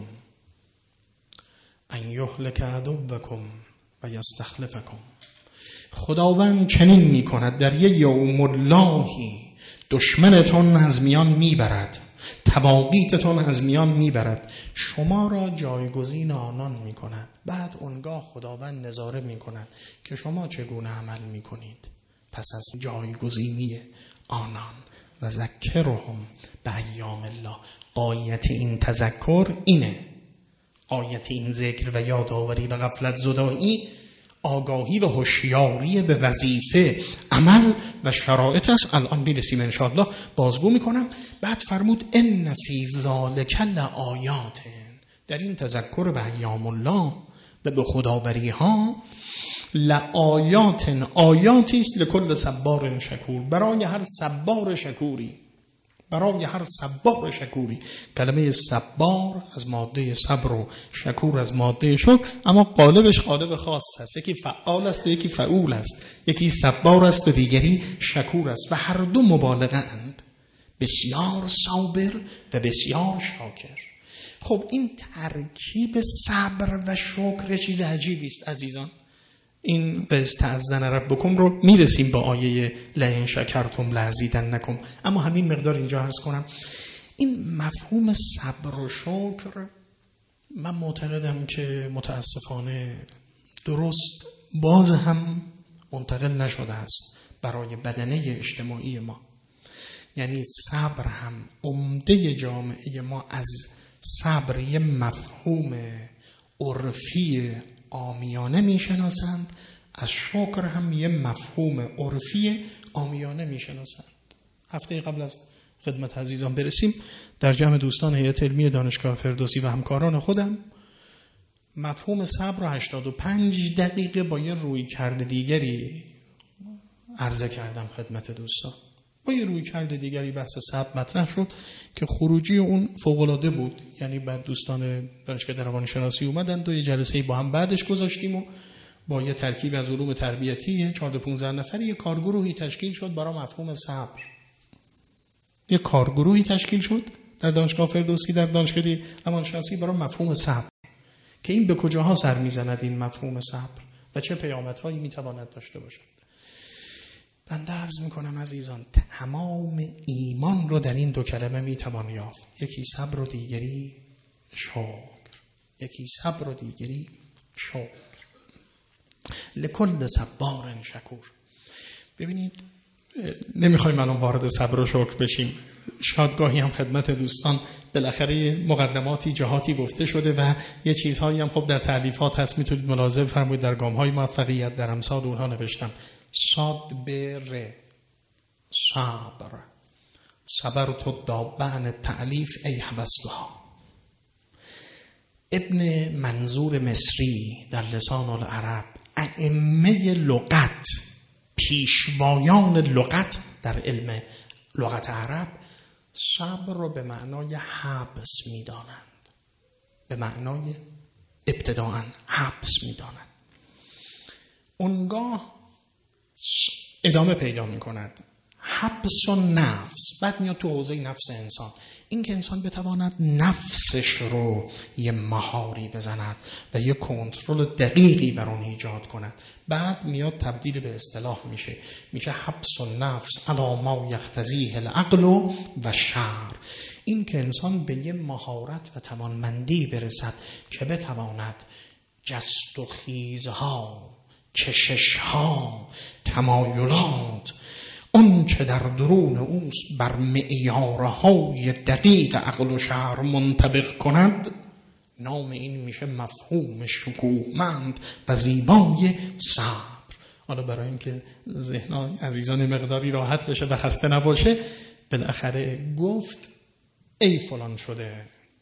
ان یهلک عدوکم و یستخلفکم. خداوند چنین میکند در یک یوم اللهی دشمنتون از میان میبرد، تواغیتتون از میان میبرد، شما را جایگزین آنان میکند. بعد اونگاه خداوند نظاره میکند که شما چگونه عمل میکنید پس از جایگزینی آنان. و ذکرهم به ایام الله. غایت این تذکر اینه، غایت این ذکر و یادآوری و غفلت زدایی آگاهی و هوشیاری به وظیفه، عمل و شرایط است. الان میرسیم انشاءالله، بازگو میکنم. بعد فرمود ان فی ذلک لآیات، در این تذکر به ایام الله و به خداوری ها لآیات، آیاتی است لکل صبار شکور، برای هر صبار شکوری، برای هر صبار شکوری. کلمه صبار از ماده صبر و شکور از ماده شکر، اما قالبش قالب خاص است. یکی فعال است و یکی فعول است، یکی صبار است و دیگری شکور است و هر دو مبالغه اند. بسیار صابر و بسیار شاکر. خب این ترکیب صبر و شکر چیز عجیبی است عزیزان. این استعذن ربکم رو میرسیم با آیه لئن شکرتم لازیدنکم، اما همین مقدار اینجا عرض کنم. این مفهوم صبر و شکر من معتقدم که متاسفانه درست باز هم منتقل نشده است برای بدنه اجتماعی ما. یعنی صبر هم عمده جامعه ما از صبر یه مفهوم عرفی عامیانه میشناسند، از شکر هم یه مفهوم عرفی عامیانه میشناسند. هفته قبل از خدمت عزیزان برسیم، در جمع دوستان هیئت علمی دانشگاه فردوسی و همکاران خودم مفهوم صبر رو هشتاد و پنج دقیقه با یه رویکرد دیگری عرضه کردم خدمت دوستان. با یه رویکرد دیگری بحث صبر مطرح شد که خروجی اون فوق‌العاده بود. یعنی بعد دوستان دانشگاه روانشناسی اومدن و یه جلسه با هم بعدش گذاشتیم و با یه ترکیب از علوم تربیتی چهارده پانزده نفری یه کارگروهی تشکیل شد برای مفهوم صبر. یه کارگروهی تشکیل شد در دانشگاه فردوسی در دانشگاه روانشناسی برای مفهوم صبر که این به کجاها سر میزند این مفهوم صبر و چه پیامدهایی میتواند داشته باشد. بنده عرض میکنم عزیزان تمام ایمان رو در این دو کلمه میتوان یافت. یکی صبر و دیگری شکر. یکی صبر و دیگری شکر. لکل صبار شکور. ببینید نمیخوایم الان وارد صبر و شکر بشیم. شادگاهی هم خدمت دوستان بالاخره مقدماتی جهاتی گفته شده و یه چیزهایی هم خب در تألیفات هست، میتونید ملاحظه فرمایید در گام‌های موفقیت در امثال اونها نوشتم. صبر صبر صبر تو دابن تعلیف ای حبستها. ابن منظور مصری در لسان العرب ائمه لغت، پیشوایان لغت در علم لغت عرب صبر رو به معنای حبس می‌دانند، به معنای ابتداءً حبس می‌دانند. اونگاه ادامه پیدا می‌کند حبس و نفس، بعد میاد تو حوزه نفس انسان، این که انسان بتواند نفسش رو یه مهاری بزند و یه کنترل دقیقی بر اون ایجاد کند. بعد میاد تبدیل به اصطلاح میشه میشه حبس و نفس علی ما یقتضیه العقل و شرع. این که انسان به یه مهارت و توانمندی برسد که بتواند جست و خیزها، کششها، تمایلات اون که در درون اوست بر معیارهای دقیق عقل و شرع منطبق کند، نام این میشه مفهوم شکوهمند و زیبای صبر. حالا برای اینکه ذهن عزیزان مقداری راحت بشه و خسته نباشه، بالاخره گفت ای فلان شده،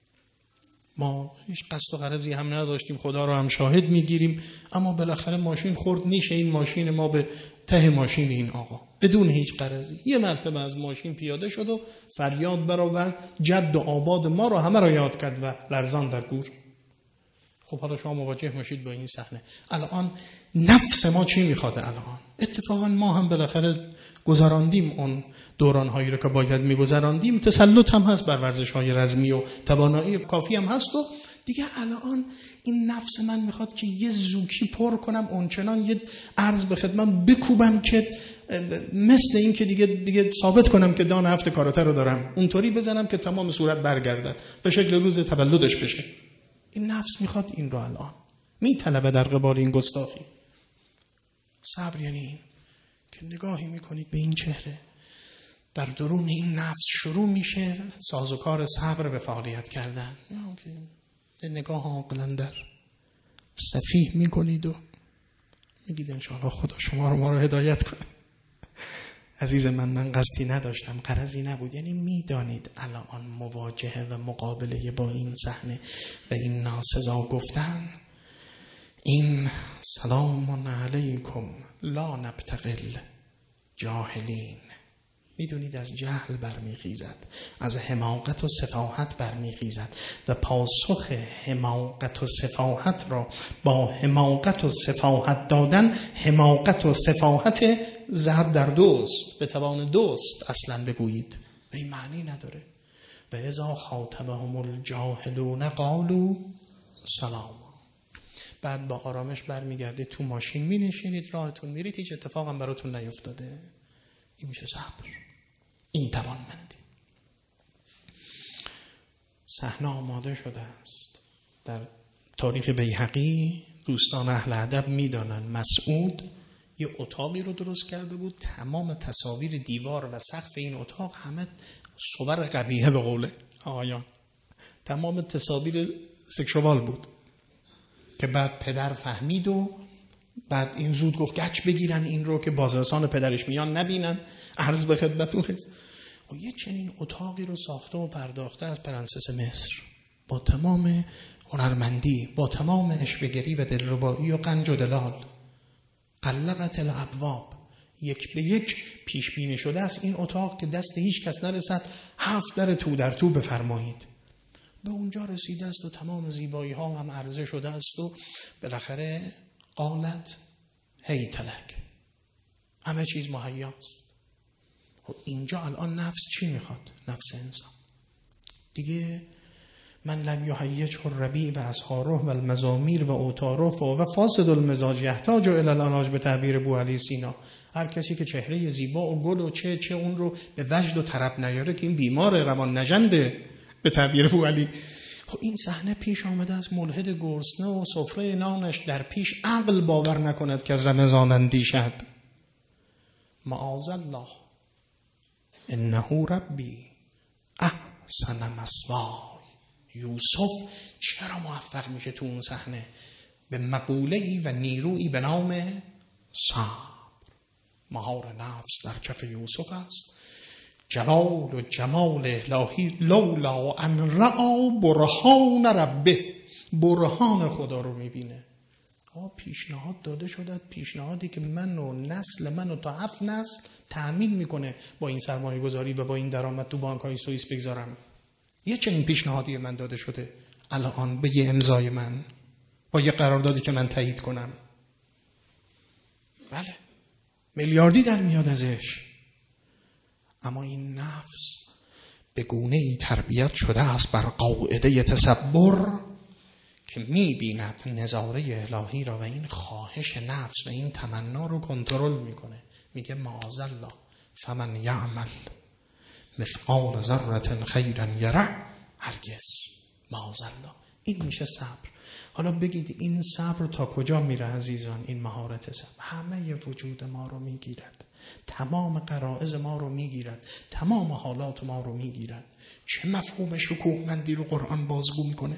ما هیچ قصد و غرضی هم نداشتیم، خدا رو هم شاهد میگیریم، اما بالاخره ماشین خورد نیشه این ماشین ما به ته ماشین این آقا بدون هیچ غرضی. یه مرتبه از ماشین پیاده شد و فریاد برآورد جد و آباد ما رو همه رو یاد کرد و لرزان در گور. خب حالا شما مواجه میشید با این صحنه. الان نفس ما چی میخواد؟ الان اتفاقا ما هم بالاخره گذراندیم اون دورانهایی رو که باید میگذراندیم، تسلط هم هست بر ورزش‌های رزمی و توانایی کافی هم هست و دیگه الان این نفس من میخواد که یه زوکی پر کنم اونچنان یه عرض به خدمت بکوبم که مثل این که دیگه دیگه ثابت کنم که دان هفت کاراته رو دارم، اونطوری بزنم که تمام صورت برگردد به شکل روز تولدش بشه. این نفس میخواد این رو الان میطلبه در قبال این گستاخی. صبر یعنی این که نگاهی میکنید به این چهره، در درون این نفس شروع میشه سازوکار صبر به فعالیت کردن. نگاه عاقلاً در سفیه میکنید و میگید انشاءالله خدا شما رو ما رو هدایت کنه. عزیز من من قصدی نداشتم، غرضی نبود. یعنی میدانید الان مواجهه و مقابله با این صحنه و این ناسزا گفتن، این سلام علیکم لا نبتغل جاهلین، میدونید از جهل برمیخیزد، از حماقت و سفاهت برمیخیزد و پاسخ حماقت و سفاهت را با حماقت و سفاهت دادن، حماقت و سفاهت ضرب در دوست به توان دوست اصلا بگویید و این معنی نداره. و اذا خاطبهم الجاهلون قالوا سلام. بعد با آرامش برمیگردید تو ماشین مینشینید، راهتون میرید، هیچ اتفاقم براتون نیفتاده. این میشه صبر، این توانمندی. صحنه آماده شده است در تاریخ بیهقی. دوستان اهل ادب میدانن مسعود یه اتاقی رو درست کرده بود، تمام تصاویر دیوار و سقف این اتاق همه صور قبیحه به قوله آقایان، تمام تصاویر سکشوال بود که بعد پدر فهمید و بعد این زود گفت گچ بگیرن این رو که بازرسان پدرش میان نبینن. عرض به خدمتتون و یه چنین اتاقی رو ساخته و پرداخته از پرنسس مصر با تمام هنرمندی، با تمام عشوه‌گری و دلربایی و قنج و دلال. قلقت الابواب، یک به یک پیش بینی شده است این اتاق که دست هیچ کس نرسد، هفت در تو در تو بفرمایید. به اونجا رسیده است و تمام زیبایی ها هم عرضه شده است و بالاخره قالت هیت لک، همه چیز مهیاست. و اینجا الان نفس چی میخواد؟ نفس انسان دیگه من لم یهیجه الربیع و اسحاره و المزامیر و اوتاره و فاسد المزاج یحتاج الی العلاج به تعبیر بوعلی سینا. هر کسی که چهره زیبا و گل و چه چه اون رو به وجد و طرب نیاره که این بیمار روان نژنده به تعبیر بوعلی. خب این صحنه پیش آمده است، ملحد گرسنه و سفره نانش در پیش عقل باور نکند که از رمضان اندیشد. معاذ الله انه ربی احسن مثوای. یوسف چرا موفق میشه تو اون صحنه؟ به مقوله‌ای و نیرویی به نام صبر. مهار نفس در کف یوسف است. جلال و جمال الهی لولا ان رأى برهان ربه، برهان خدا رو میبینه. آه پیشنهاد داده شده، پیشنهادی که من و نسل من و تا هفت نسل تأمین میکنه با این سرمایه گذاری و با این درآمد تو بانک های سوئیس بگذارم. یه چنین پیشنهادی من داده شده الان به یه امضای من، با یه قراردادی که من تایید کنم. بله میلیاردی در میاد ازش. اما این نفس به گونه‌ای تربیت شده است بر قاعده تصبر که می‌بیند نظاره الهی را و این خواهش نفس و این تمنا رو کنترل میکنه. میگه معاذ الله فمن یعمل مثقال ذره خیرا یره. هرگز. معاذ الله. این میشه صبر. حالا بگید این صبر تا کجا میره عزیزان؟ این مهارت صبر همه وجود ما رو میگیرد، تمام غرایز ما رو میگیرد، تمام حالات ما رو میگیرد. چه مفهوم شکوهمندی رو قرآن بازگو میکنه.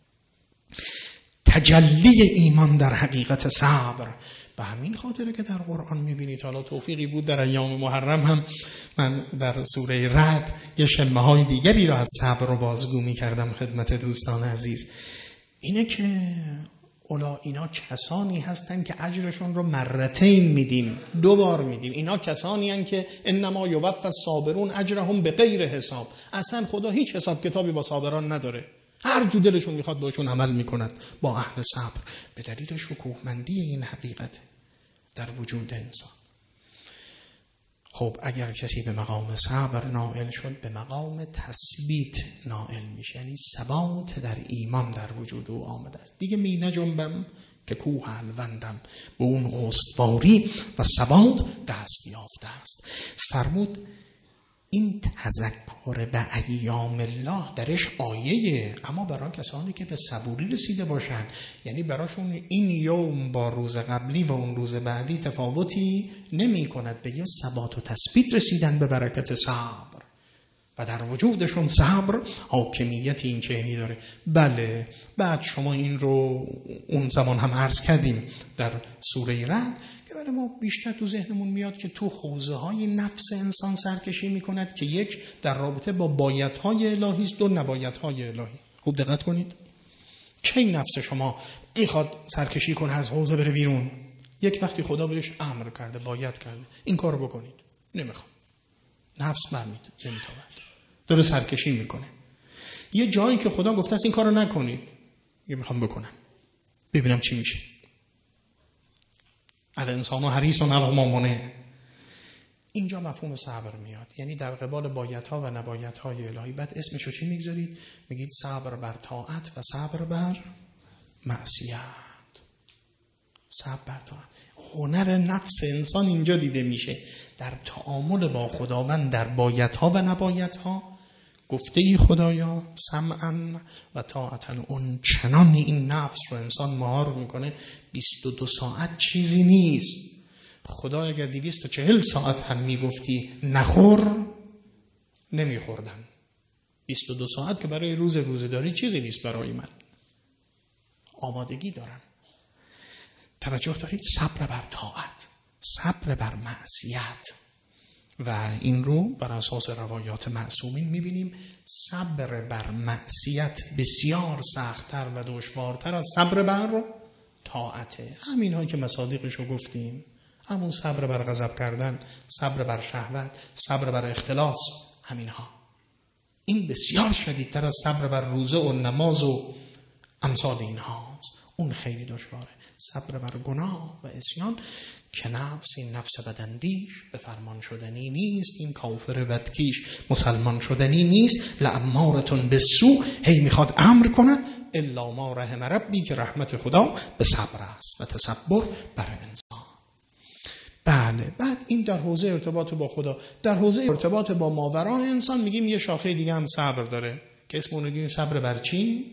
تجلی ایمان در حقیقت صبر. به همین خاطره که در قرآن میبینید، حالا توفیقی بود در ایام محرم هم من در سوره رعد یه شمه های دیگری را از صبر رو بازگو میکردم خدمت دوستان عزیز. اینه که اولا اینا کسانی هستن که اجرشون رو مرتین میدیم، دو بار میدیم. اینا کسانی هستن که انما یوفی الصابرون اجرهم به غیر حساب. اصلا خدا هیچ حساب کتابی با صابران نداره، هر جو دلشون میخواد باشون عمل میکند با اهل صبر، به دلیل شکوهمندی این حقیقت در وجود انسان. خب اگر کسی به مقام صبر نائل شد، به مقام تثبیت نائل میشه، یعنی ثبات در ایمان در وجود او آمده است. دیگه می نجنبم که کوه الوندم، به اون استواری و ثبات دست یافته است. فرمود این تذکر به ایام الله درش آیه، اما برای کسانی که به صبوری رسیده باشن، یعنی براشون این یوم با روز قبلی و اون روز بعدی تفاوتی نمی کند، به یه ثبات و تثبیت رسیدن به برکت صبر و در وجودشون صبر حاکمیت این چنینی داره. بله بعد شما این رو اون زمان هم عرض کردیم در سوره رعد که برای ما بیشتر تو ذهنمون میاد که تو حوزه های نفس انسان سرکشی میکند که یک در رابطه با بایدهای الهی است، دو نبایدهای الهی. خوب دقت کنید کی نفس شما میخواد سرکشی کنه از حوزه بره بیرون؟ یک وقتی خدا بهش امر کرده، باید کرده این کارو بکنید، نمیخوام، نفس برمید نمیتواند، داره سرکشی میکنه. یه جایی که خدا گفته است این کارو نکنید، یه میخوام بکنم ببینم چی میشه. الانسان حریص علی ما منع. اینجا مفهوم صبر میاد، یعنی در قبال بایدها و نبایدهای الهی. بعد اسمشو چی میگذارید؟ میگید صبر بر طاعت و صبر بر معصیت. صبر بر طاعت. هنر نفس انسان اینجا دیده میشه در تعامل با خداوند در بایدها و نبایدها. گفته ای خدایا سمعا و طاعتا، اون چنان این نفس رو انسان مهار میکنه بیست و دو ساعت چیزی نیست. خدا اگر دویست و چهل ساعت هم میگفتی نخور نمیخوردن. بیست و دو ساعت که برای روز روزداری چیزی نیست برای من، آمادگی دارم. توجه دارید؟ صبر بر طاعت، صبر بر معصیت. و این رو بر اساس روایات معصومین میبینیم صبر بر معصیت بسیار سخت‌تر و دشوارتر از صبر بر طاعته. همین هایی که مصادیقش رو گفتیم، همون صبر بر غضب کردن، صبر بر شهوت، صبر بر اختلاس، همین ها. این بسیار شدیدتر از صبر بر روزه و نماز و امثال این هاست. اون خیلی دشواره. صبر بر گناه و عصیان که نفس این نفس بداندیش به فرمان شدنی نیست، این کافر بدکیش مسلمان شدنی نیست، لامارتون به سو، هی میخواد امر کنه الا ما رحم ربی، که رحمت خدا به صبر است و تصبر بر انسان. بله. بعد این در حوزه ارتباط با خدا. در حوزه ارتباط با ماورای انسان میگیم یه شاخه دیگه هم صبر داره که اسم اون رو میگیم صبر بر چی؟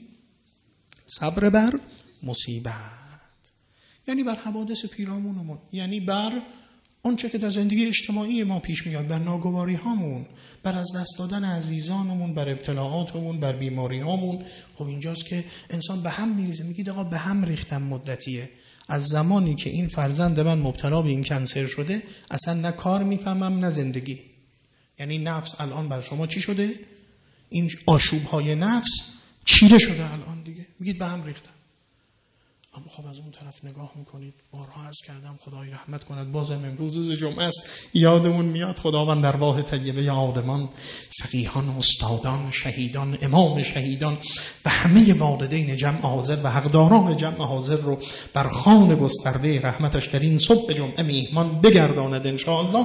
صبر بر مصیبت، یعنی بر حوادث پیرامونمون، یعنی بر اون چه که در زندگی اجتماعی ما پیش میاد، بر ناگواری هامون، بر از دست دادن عزیزانمون، بر ابتلاعاتمون، بر بیماری هامون. خب اینجاست که انسان به هم میریزه، میگه آقا به هم ریختم مدتیه، از زمانی که این فرزند من مبتلا به این کنسر شده اصلا نه کار میفهمم نه زندگی. یعنی نفس الان بر شما چی شده؟ این آشوب های نفس چیره شده الان دیگه، میگید به هم ریختم. اما خب از اون طرف نگاه میکنید، بارها عرض کردم خدای رحمت کند، بازم امروز روز جمعه است، یادمون میاد خداوند درگاه طیبه عالمان، فقیهان، استادان، شهیدان، امام شهیدان و همه والدین جمع حاضر و حقداران جمع حاضر رو بر خوان گسترده رحمتش در این صبح جمعه میهمان بگرداند انشاءالله.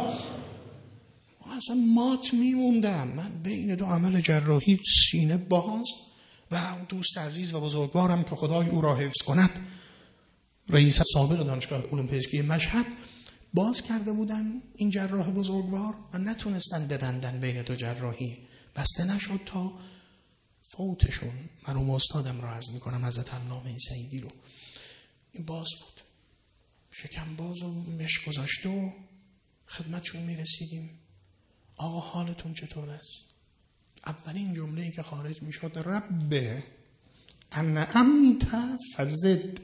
اصلا مات میموندم من بین دو عمل جراحی، سینه باز، و دوست عزیز و بزرگوارم که خدای او را حفظ کند، رئیس سابق دانشگاه علوم پزشکی مشهد، باز کرده بودن این جراح بزرگوار و نتونستن ببندن بین دو جراحی، بسته نشد تا فوتشون. مرحوم استادم را عرض میکنم حضرت علامه سعیدی رو، این باز بود، شکم باز و مش گذاشته و خدمتشون میرسیدیم. آقا حالتون چطور است؟ اولین جمله‌ای که خارج میشد رب ان انت فزد،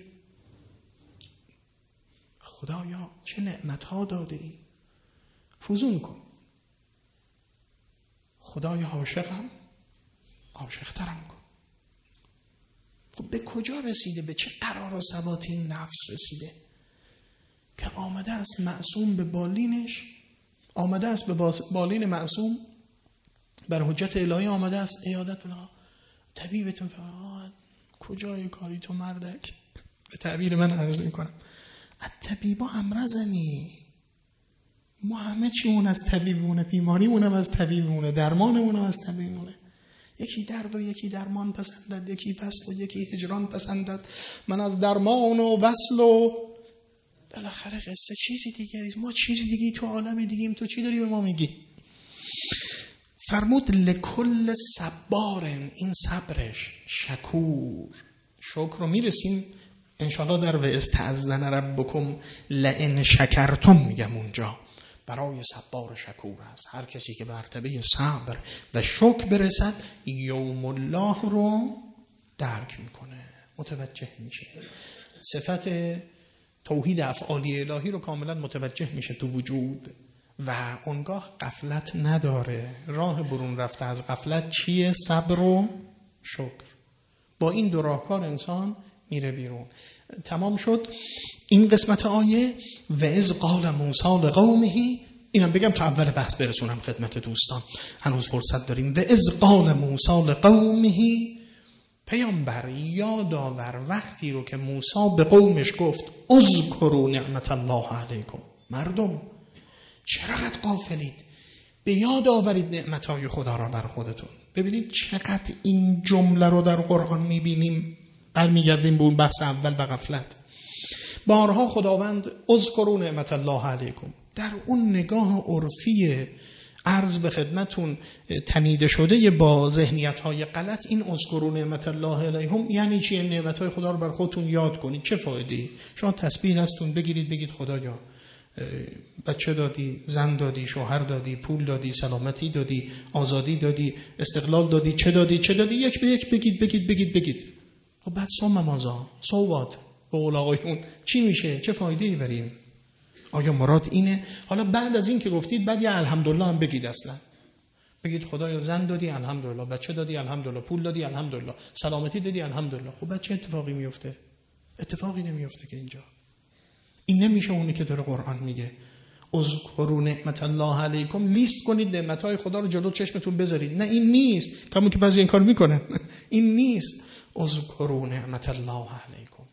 خدایا چه نعمت‌ها داده ای، فزون کن. خدایا عاشقم، عاشق‌ترم کن. خب به کجا رسیده؟ به چه قرار و ثباتی این نفس رسیده که آمده است معصوم به بالینش، آمده است به بالین معصوم، بر حجت الهی آمده است عیادت الله، طبیبتون فرمود کجای کاری تو مردک، به تعبیر من عرض میکنم الطبیبا امرضنی، ما همه چیمون از طبیبمونه، بیماریمونم از طبیبمونه، درمانمونم از طبیبمونه. یکی درد و یکی درمان پسندد، یکی وصل و یکی هجران پسندد، من از درمان و وصل و بالاخره قصه چیزی دیگه، ما چیزی دیگه تو عالم دیگیم، تو چی داری به ما میگی؟ فرمود لکل صبارن، این صبرش شکور، شکر رو میرسیم انشاءالله در و استعذن ربکم لئن شکرتم، میگم اونجا برای صبار شکور است. هر کسی که به مرتبه صبر و شکر برسد یوم الله رو درک میکنه، متوجه میشه، صفت توحید افعالی الهی رو کاملا متوجه میشه تو وجود و اونگاه غفلت نداره. راه برون رفته از غفلت چیه؟ صبر و شکر. با این دو راهکار انسان میره بیرون. تمام شد این قسمت آیه. و اذ قال موسی لقومه، اینم بگم تا اول بحث برسونم خدمت دوستان، هنوز فرصت داریم. و اذ قال موسی لقومه، پیامبر یاد آور وقتی رو که موسی به قومش گفت اذکروا نعمت الله علیکم، مردم چقدر غافلید، به یاد آورید نعمتهای خدا را بر خودتون. ببینید چقدر این جمله رو در قرآن میبینیم. برمیگردیم به اون بحث اول و غفلت. بارها خداوند اذکروا نعمت الله علیکم، در اون نگاه عرفی عرض به خدمتون تنیده شده با ذهنیت‌های غلط، این اذکروا نعمت الله علیکم یعنی چی؟ نعمت‌های خدا رو بر خودتون یاد کنید. چه فایده‌ای؟ شما تسبیح هستون بگیرید بگید خدایا بچه دادی، زن دادی، شوهر دادی، پول دادی، سلامتی دادی، آزادی دادی، استقلال دادی، چه دادی چه دادی، یک به یک بگید بگید بگید بگید. خب بعد سوم مازا سووات به قول آقایون چی میشه؟ چه فایده‌ای بریم؟ آیا مراد اینه؟ حالا بعد از این که گفتید بعد یه الحمدلله هم بگید. اصلا بگید خدایا زن دادی الحمدلله، بچه دادی الحمدلله، پول دادی الحمدلله، سلامتی دادی الحمدلله. خب بعد چه اتفاقی میفته؟ اتفاقی نمیفته که اینجا. این نمیشه اونی که داره قرآن میگه اذکروا نعمت الله علیکم، لیست کنید نعمتهای خدا رو جلو چشمتون بذارید. نه این نیست، همون که بعضی این کار میکنن. این نیست. اذکروا نعمت الله علیکم.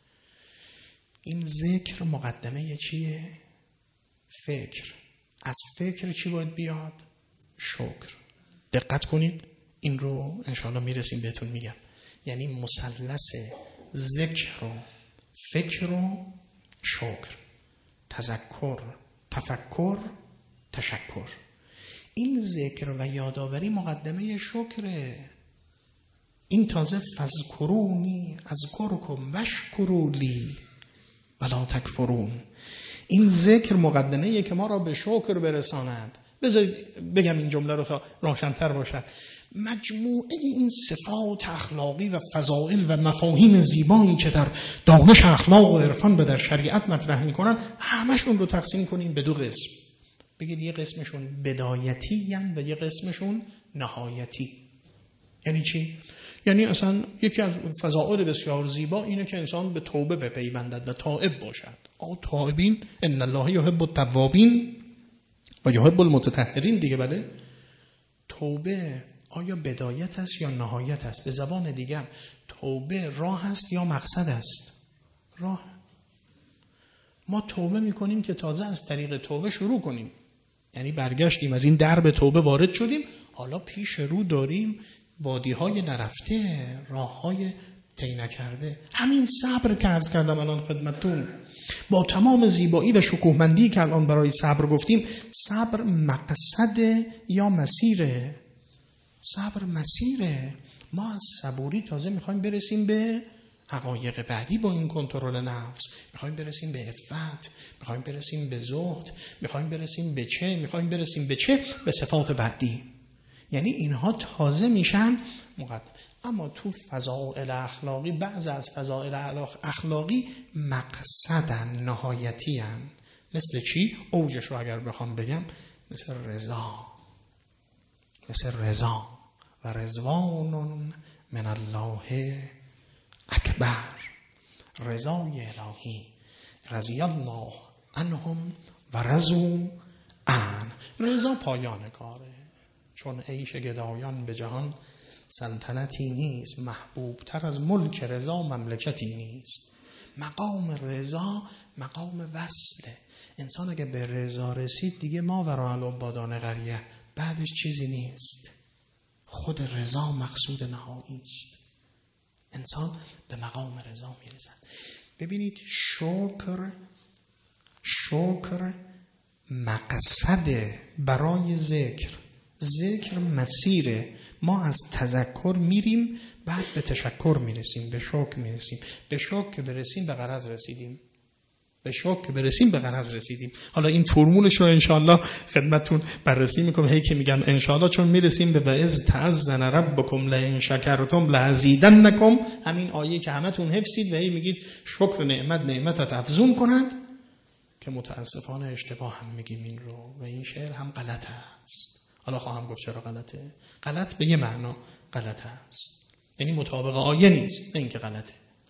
این ذکر مقدمه چیه؟ فکر. از فکر چی باید بیاد؟ شکر. دقت کنید این رو انشاءالله میرسیم بهتون میگم. یعنی مثلث ذکر و فکر و شکر، تذکر، تفکر، تشکر. این ذکر و یادآوری مقدمه شکره. این تازه فذکرونی اذکرکم واشکروا لی ولا تکفرون. این ذکر مقدمه که ما را به شکر برساند. بذارید بگم این جمله رو تا روشن‌تر باشد. مجموعه این صفات اخلاقی و فضائل و مفاهیم زیبایی که در دانش اخلاق و عرفان و در شریعت مطرح میکنن، همشون رو تقسیم کنیم به دو قسم. بگید یه قسمشون بدایتی و یه قسمشون نهایتی. یعنی چی؟ یعنی اصلا یکی از فضائل بسیار زیبا اینه که انسان به توبه بپیوندد و تائب باشد. آه تائبین ان الله یحب التوابین و یحب المتطهرین دیگه. بله، توبه آیا بدایت است یا نهایت است؟ به زبان دیگر توبه راه است یا مقصد است؟ راه. ما توبه میکنیم که تازه از طریق توبه شروع کنیم، یعنی برگشتیم از این درب توبه وارد شدیم، حالا پیش رو داریم وادی‌های نرفته، راه‌های طی نکرده. همین صبر که عرض کردم الان خدمتتون، با تمام زیبایی و شکوهمندی که الان برای صبر گفتیم، صبر مقصد یا مسیره؟ صبر مسیره. ما از صبوری تازه میخوایم برسیم به حقایق بعدی با این کنترل نفس. میخوایم برسیم به عفت، میخوایم برسیم به زهد، میخوایم برسیم به چه؟ میخوایم برسیم به چه؟ به صفات بعدی. یعنی اینها تازه میشن مقدم. اما تو فضائل اخلاقی، بعض از فضائل اخلاقی مقصدن، نهایتی هن. مثل چی؟ اوجش رو اگر بخوام بگم، مثل رضا. مثل رضا و رضوان من الله اکبر. رضای الهی، رضی الله عنهم و رضوا عنه. رضا پایان کاره، چون عیش گدایان به جهان سلطنتی نیست، محبوب تر از ملک رضا مملکتی نیست. مقام رضا مقام وصله. انسان اگه به رضا رسید دیگه ما وراء العبادان قریه، بعدش چیزی نیست. خود رضا مقصود نهایی است. انسان به مقام رضا میرسد. ببینید شکر شکر مقصد برای ذکر. ذکر مسیره. ما از تذکر میریم، بعد به تشکر میرسیم، به شکر میرسیم. به شکر که برسیم به غرض رسیدیم. به شکر که برسیم به غرض رسیدیم. حالا این فرمولش رو انشاءالله خدمتتون بررسی میکنم. هی که میگم انشاءالله، چون میرسیم به وعظ تعذن ربکم لئن شکرتم لازیدنکم، همین آیه که همتون حفظید و هی میگید شکر نعمت نعمتت افزون کند، که متاسفانه اشتباه هم میگیم این رو و این شعر هم غلط است. حالا خواهم گفت چرا غلطه. غلط به یه معنا غلط است، یعنی مطابق آیه نیست، نه اینکه غلطه.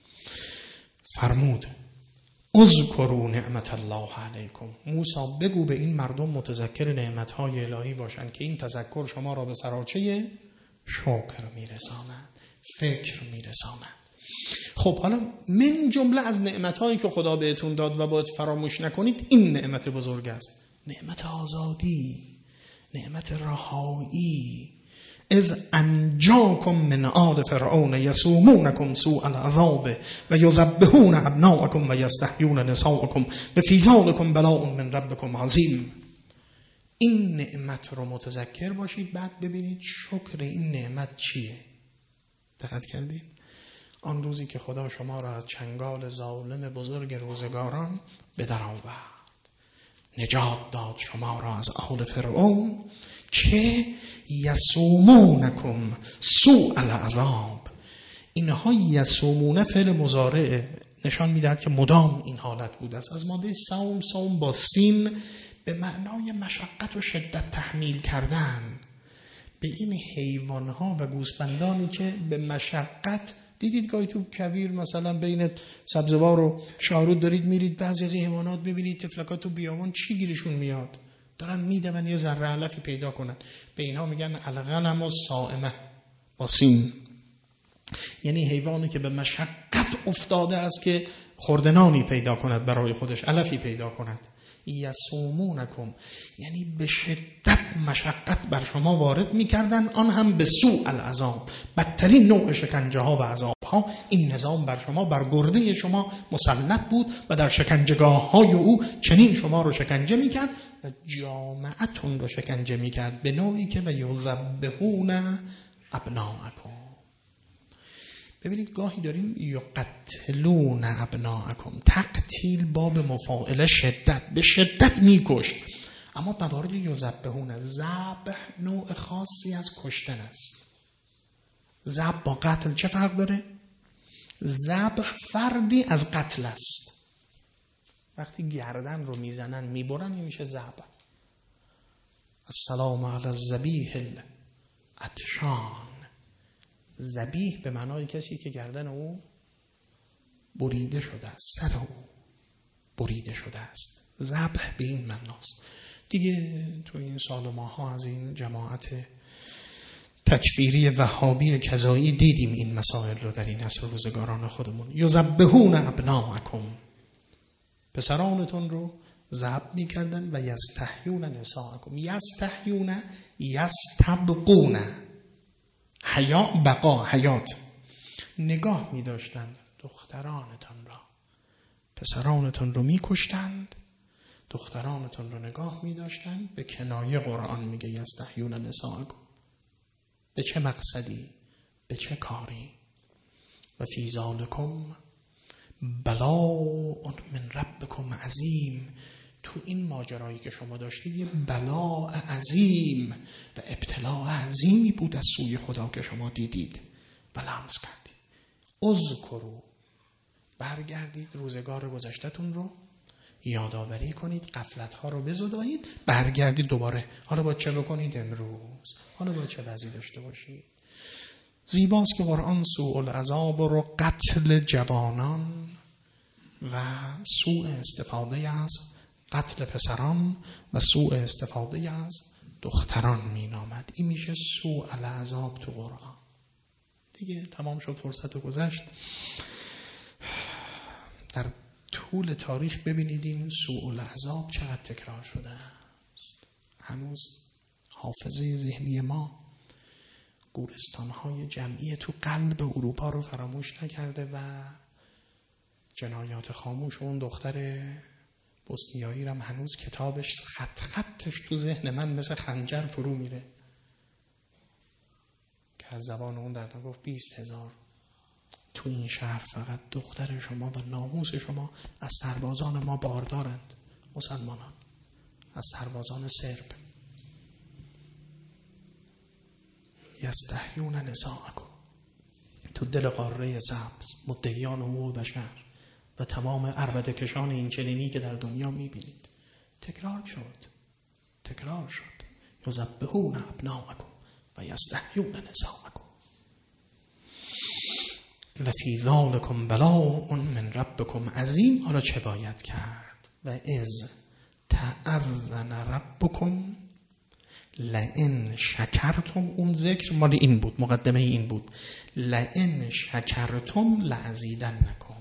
فرمود اذکروا نعمت الله علیکم. موسی بگو به این مردم متذکر نعمتهای الهی باشند که این تذکر شما را به سراچه شکر میرساند، فکر میرساند. خب حالا من جمله از نعمتهایی که خدا بهتون داد و باید فراموش نکنید، این نعمت بزرگ است. نعمت آزادی، نعمت رهایی. از انجاکم من آل فرعون یسومونکم سوء العذاب و یذبحون ابناءکم و یستحیون نساءکم و فی ذلکم بلاء من ربکم عظیم. این نعمت رو متذکر باشید، بعد ببینید شکر این نعمت چیه. دقت کردید؟ آن روزی که خدا شما را از چنگال ظالم بزرگ روزگاران به در آورد، نجات داد شما را از آل فرعون، که یسومونکم سوء العذاب. اینها یسومونه فعل مضارع نشان میدهد که مدام این حالت بوده است. از ماده صوم، صوم با سین به معنای مشقت و شدت تحمیل کردن به این حیوانها و گوسفندانی که به مشقت، دیدید گاهی تو کویر مثلا بین سبزوار و شاهرود دارید میرید، بعضی از حیوانات ببینید تفلکات تو بیابان چی گیرشون میاد، دارن میدون یه ذره علفی پیدا کنن، به اینها میگن الغنم الصائمه با سین، یعنی حیوانی که به مشقت افتاده است که خوردنانی پیدا کند برای خودش، علفی پیدا کند. یصومونکم، یعنی به شدت مشقت بر شما وارد میکردن، آن هم به سوء العذاب، بدترین نوع شکنجه ها و عذاب ها. این نظام بر شما، بر گرده شما مسلط بود و در شکنجهگاه های او چنین شما رو شکنجه میکرد و جامعتون رو شکنجه میکرد به نوعی که و یذبحون ابناءکم. ببینید گاهی داریم یقتلون ابناءکم، تقتیل باب مفاعله شدت، به شدت میکشت، اما موارد یذبحون، ذبح نوع خاصی از کشتن است. ذبح با قتل چه فرق داره؟ ذبح فردی از قتل است. وقتی گردن رو میزنن میبرن این میشه ذبح. السلام علی الذبیح العطشان. ذبیح به معنای کسی که گردن او بریده شده است، سر او بریده شده است. ذبح به این معناست. دیگه تو این سال و ماها از این جماعت تکفیری وهابی کذایی دیدیم این مسائل رو در این عصر روزگاران خودمون. یذبحون ابناءکم، پسرانتون رو ذبح می‌کردن و یستحیون نساءکم. یستحیون یستبقون، حیا بقا، حیات، نگاه می داشتند دخترانتان را، پسرانتان رو می کشتند، دخترانتان رو نگاه می داشتند. به کنایه قرآن میگه یستحیون نساءکم. به چه مقصدی؟ به چه کاری؟ و فی ذالکم بلاء من ربکم عظیم. تو این ماجرایی که شما داشتید یه بلاء عظیم و ابتلاء عظیمی بود از سوی خدا که شما دیدید و لمس کردید. اذکروا، برگردید روزگار گذشته‌تون رو یادآوری کنید، غفلت‌ها رو بزدایید، برگردید دوباره. حالا با چه بکنید امروز؟ حالا با چه وضعی داشته باشید؟ زیباست که قرآن سوء العذاب رو قتل جوانان و سوء استفاده از قتل پسران و سوء استفاده از دختران می نامد. این میشه سوء العذاب تو قرآن. دیگه تمام شد، فرصت گذشت. در طول تاریخ ببینید این سوء العذاب چقدر تکرار شده است. هنوز حافظه ذهنی ما گورستان‌های جمعی تو قلب اروپا رو فراموش نکرده و جنایات خاموش اون دختر بوسنیایی رو هم هنوز کتابش خط خطش تو ذهن من مثل خنجر فرو میره که از زبان اون در گفت بیست هزار تو این شهر فقط دختر شما و ناموس شما از سربازان ما باردارند، مسلمانان، از سربازان سرب. یستحیون نساءکم، تو دل قاره سبز مدعیان حقوق بشر و تمام عربده کشان این چنینی که در دنیا میبینید تکرار شد تکرار شد یذبحون ابناءکم و یستحیون نساءکم لفی ذالکم بلاء من ربکم عظیم. حالا چه باید کرد؟ و اذ تأذن ربکم لئن شکرتم، اون ذکر مال این بود، مقدمه این بود، لئن شکرتم لازیدنکم.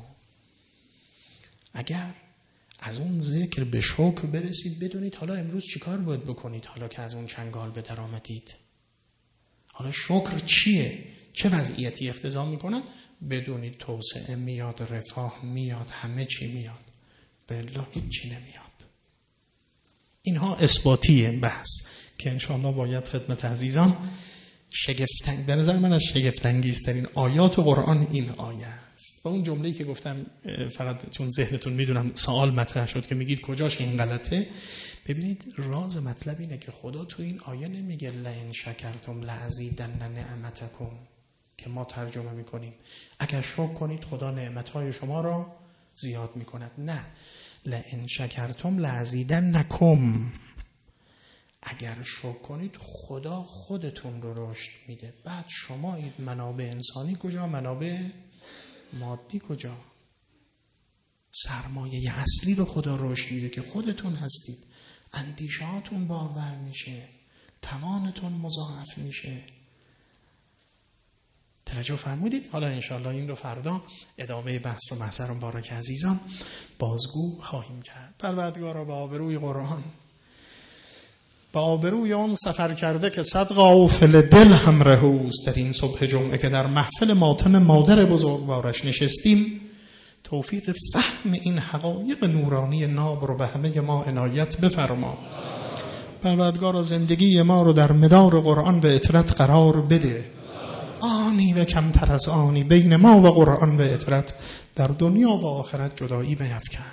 اگر از اون ذکر به شکر برسید، بدونید حالا امروز چیکار باید بکنید. حالا که از اون چنگال به در آمدید، حالا شکر چیه؟ چه وضعیتی اقتضا میکنه؟ بدونید توسعه میاد، رفاه میاد، همه چی میاد، بالله هیچی نمیاد. اینها اثباتیه بحث که انشاءالله باید خدمت عزیزان شگفت‌انگیز، به نظر من از شگفت‌انگیزترین آیات قرآن این آیه است. و اون جمله‌ای که گفتم فقط چون ذهنتون میدونم سوال مطرح شد که میگید کجاش این غلطه، ببینید راز مطلب اینه که خدا تو این آیه نمیگه لئن شکرتم لازیدن نعمتکم که ما ترجمه میکنیم اگر شکر کنید خدا نعمتهای شما را زیاد میکند. نه، لئن شکرتم لازیدنکم، اگر شکر کنید خدا خودتون رو رشد میده. بعد شما این منابع انسانی کجا، منابع مادی کجا؟ سرمایه اصلی رو خدا رشد میده که خودتون هستید. اندیشهاتون باور میشه، توانتون مضاعف میشه. توجه فرمودید؟ حالا انشاءالله این رو فردا ادامه بحث و محضر مبارک عزیزان بازگو خواهیم کرد. پروردگارا به آبروی قرآن، به آبروی اون سفر کرده که صد غافل دل هم رهوست، در این صبح جمعه که در محفل ماتم مادر بزرگوارش نشستیم، توفیق فهم این حقایق نورانی ناب رو به همه ما عنایت بفرما. پروردگار زندگی ما رو در مدار قرآن به اطرت قرار بده. آنی و کمتر از آنی بین ما و قرآن و اطرت در دنیا و آخرت جدایی بیفکن.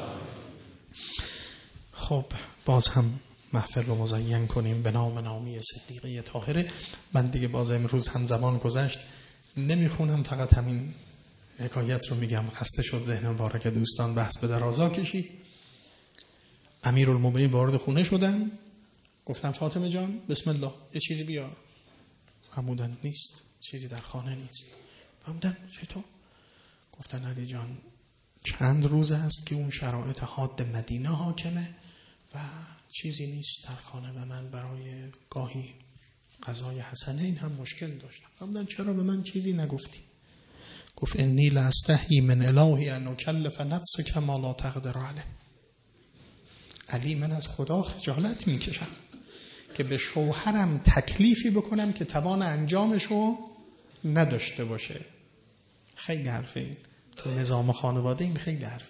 خب باز هم محفل رو مزین کنیم به نام نامی صدیقه طاهره. من دیگه باز امروز هم زمان گذشت نمیخونم، فقط همین حکایت رو میگم. خسته شد ذهن مبارک دوستان، بحث به درازا کشید. امیرالمومنین وارد خونه شدن، گفتن فاطمه جان بسم الله یه چیزی بیار. فرمودن نیست، چیزی در خانه نیست. فرمودن چطور؟ گفتن علی جان چند روز است که اون شرایط حاد مدینه حاکمه و چیزی نیست در خانه و من برای گاهی غذای حسنه این هم مشکل داشتم. فرمودن چرا به من چیزی نگفتی؟ گفت انی لاستحی من الهی ان اکلف نفسک ما لا تقدر علیه. علی من از خدا خجالت میکشم که به شوهرم تکلیفی بکنم که توان انجامشو نداشته باشه. خیلی حرفه این تو نظام خانواده، این خیلی حرفه.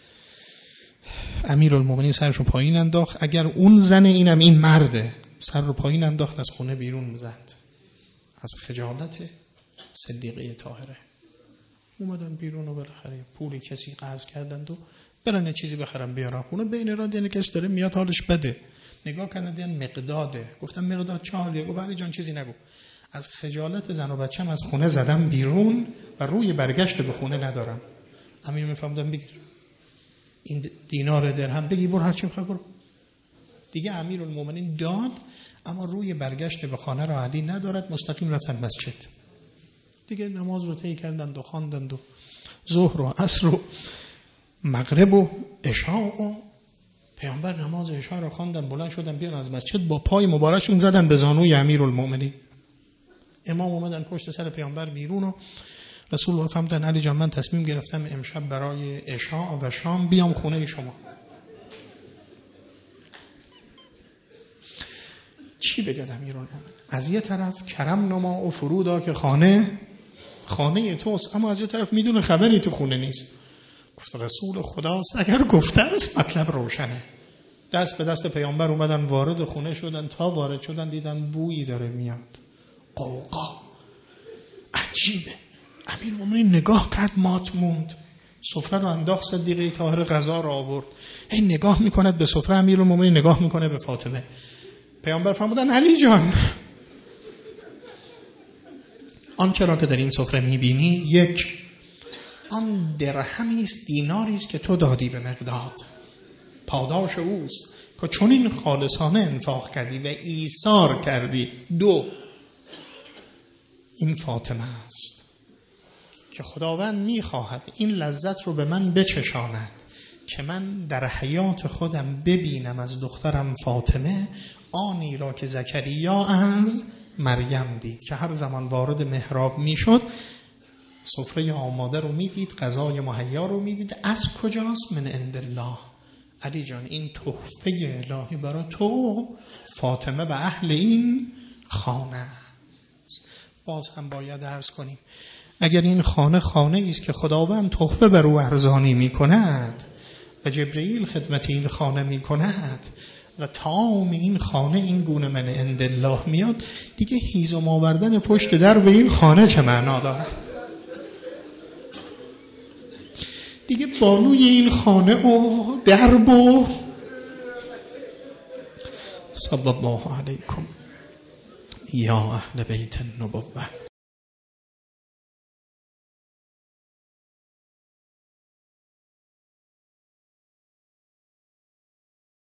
امیرالمومنین سرشو پایین انداخت. اگر اون زن اینم این مرده، سر رو پایین انداخت، از خونه بیرون زد از خجالت صدیقه طاهره. اومدن بیرون و بالاخره پولی کسی قرض کردند و برن یه چیزی بخرن بیارن خونه. بین را دیگه کسی داره میاد حالش بده، نگاه کردن مقداده. گفتم مقداد چه حالیه؟ گفت علی جان چیزی نگو. از خجالت زن و بچه‌م از خونه زدم بیرون و روی برگشت به خونه ندارم. امیر میفهمدم بگیر این دینار درهم، بگی برو هر چی می‌خوای برو. دیگه امیرالمومنین داد، اما روی برگشت به خانه را علی ندارد. مستقیم رفتن مسجد. دیگه نماز رو طی کردند و خواندند و ظهر و عصر و مغرب و عشاء و پیامبر نماز عشاء رو خواندن، بلند شدن بیان از مسجد، با پای مبارکشون زدن به زانوی امیرالمومنین. امام اومدن پشت سر پیامبر بیرون و رسول الله فرمودن علی جان من تصمیم گرفتم امشب برای عشاء و شام بیام خونه شما. چی بگم امیرالمومنین؟ از یه طرف کرم نما و فرودا که خانه خانه توست، اما از یه طرف میدونه خبری تو خونه نیست. گفت رسول خداست، اگر گفته است مطلب روشنه. دست به دست پیامبر اومدن وارد خونه شدن. تا وارد شدن دیدن بویی داره میاد، قوقا، عجیبه. امیرالمومنین نگاه کرد، مات موند. سفره رو انداخت، صدیقه طاهره غذا رو آورد. این نگاه میکند به سفره، امیرالمومنین نگاه میکنه به فاطمه. پیامبر فرمودن علی جان آنچه را که در این سفره میبینی یک آن درهمی است، دیناری است که تو دادی به مقداد، پاداش اوست که چون این خالصانه انفاق کردی و ایثار کردی. دو، این فاطمه است که خداوند میخواهد این لذت رو به من بچشاند که من در حیات خودم ببینم از دخترم فاطمه آنی را که زکریا از مریم دید، که هر زمان وارد محراب میشد سفره آماده رو میدید، غذای مهیا رو میدید. از کجاست؟ من عند الله. علی جان این تحفه الهی برای تو، فاطمه و اهل این خانه. باز هم باید عرض کنیم اگر این خانه خانه است که خداوند تحفه بر او ارزانی میکند و جبرئیل خدمت این خانه میکند و تمام این خانه این گونه من عند الله میاد، دیگه هیزم آوردن پشت در به این خانه چه معنا داره؟ دیگه بانوی این خانه و درب و صلی الله علیکم یا اهل بیت النبوة.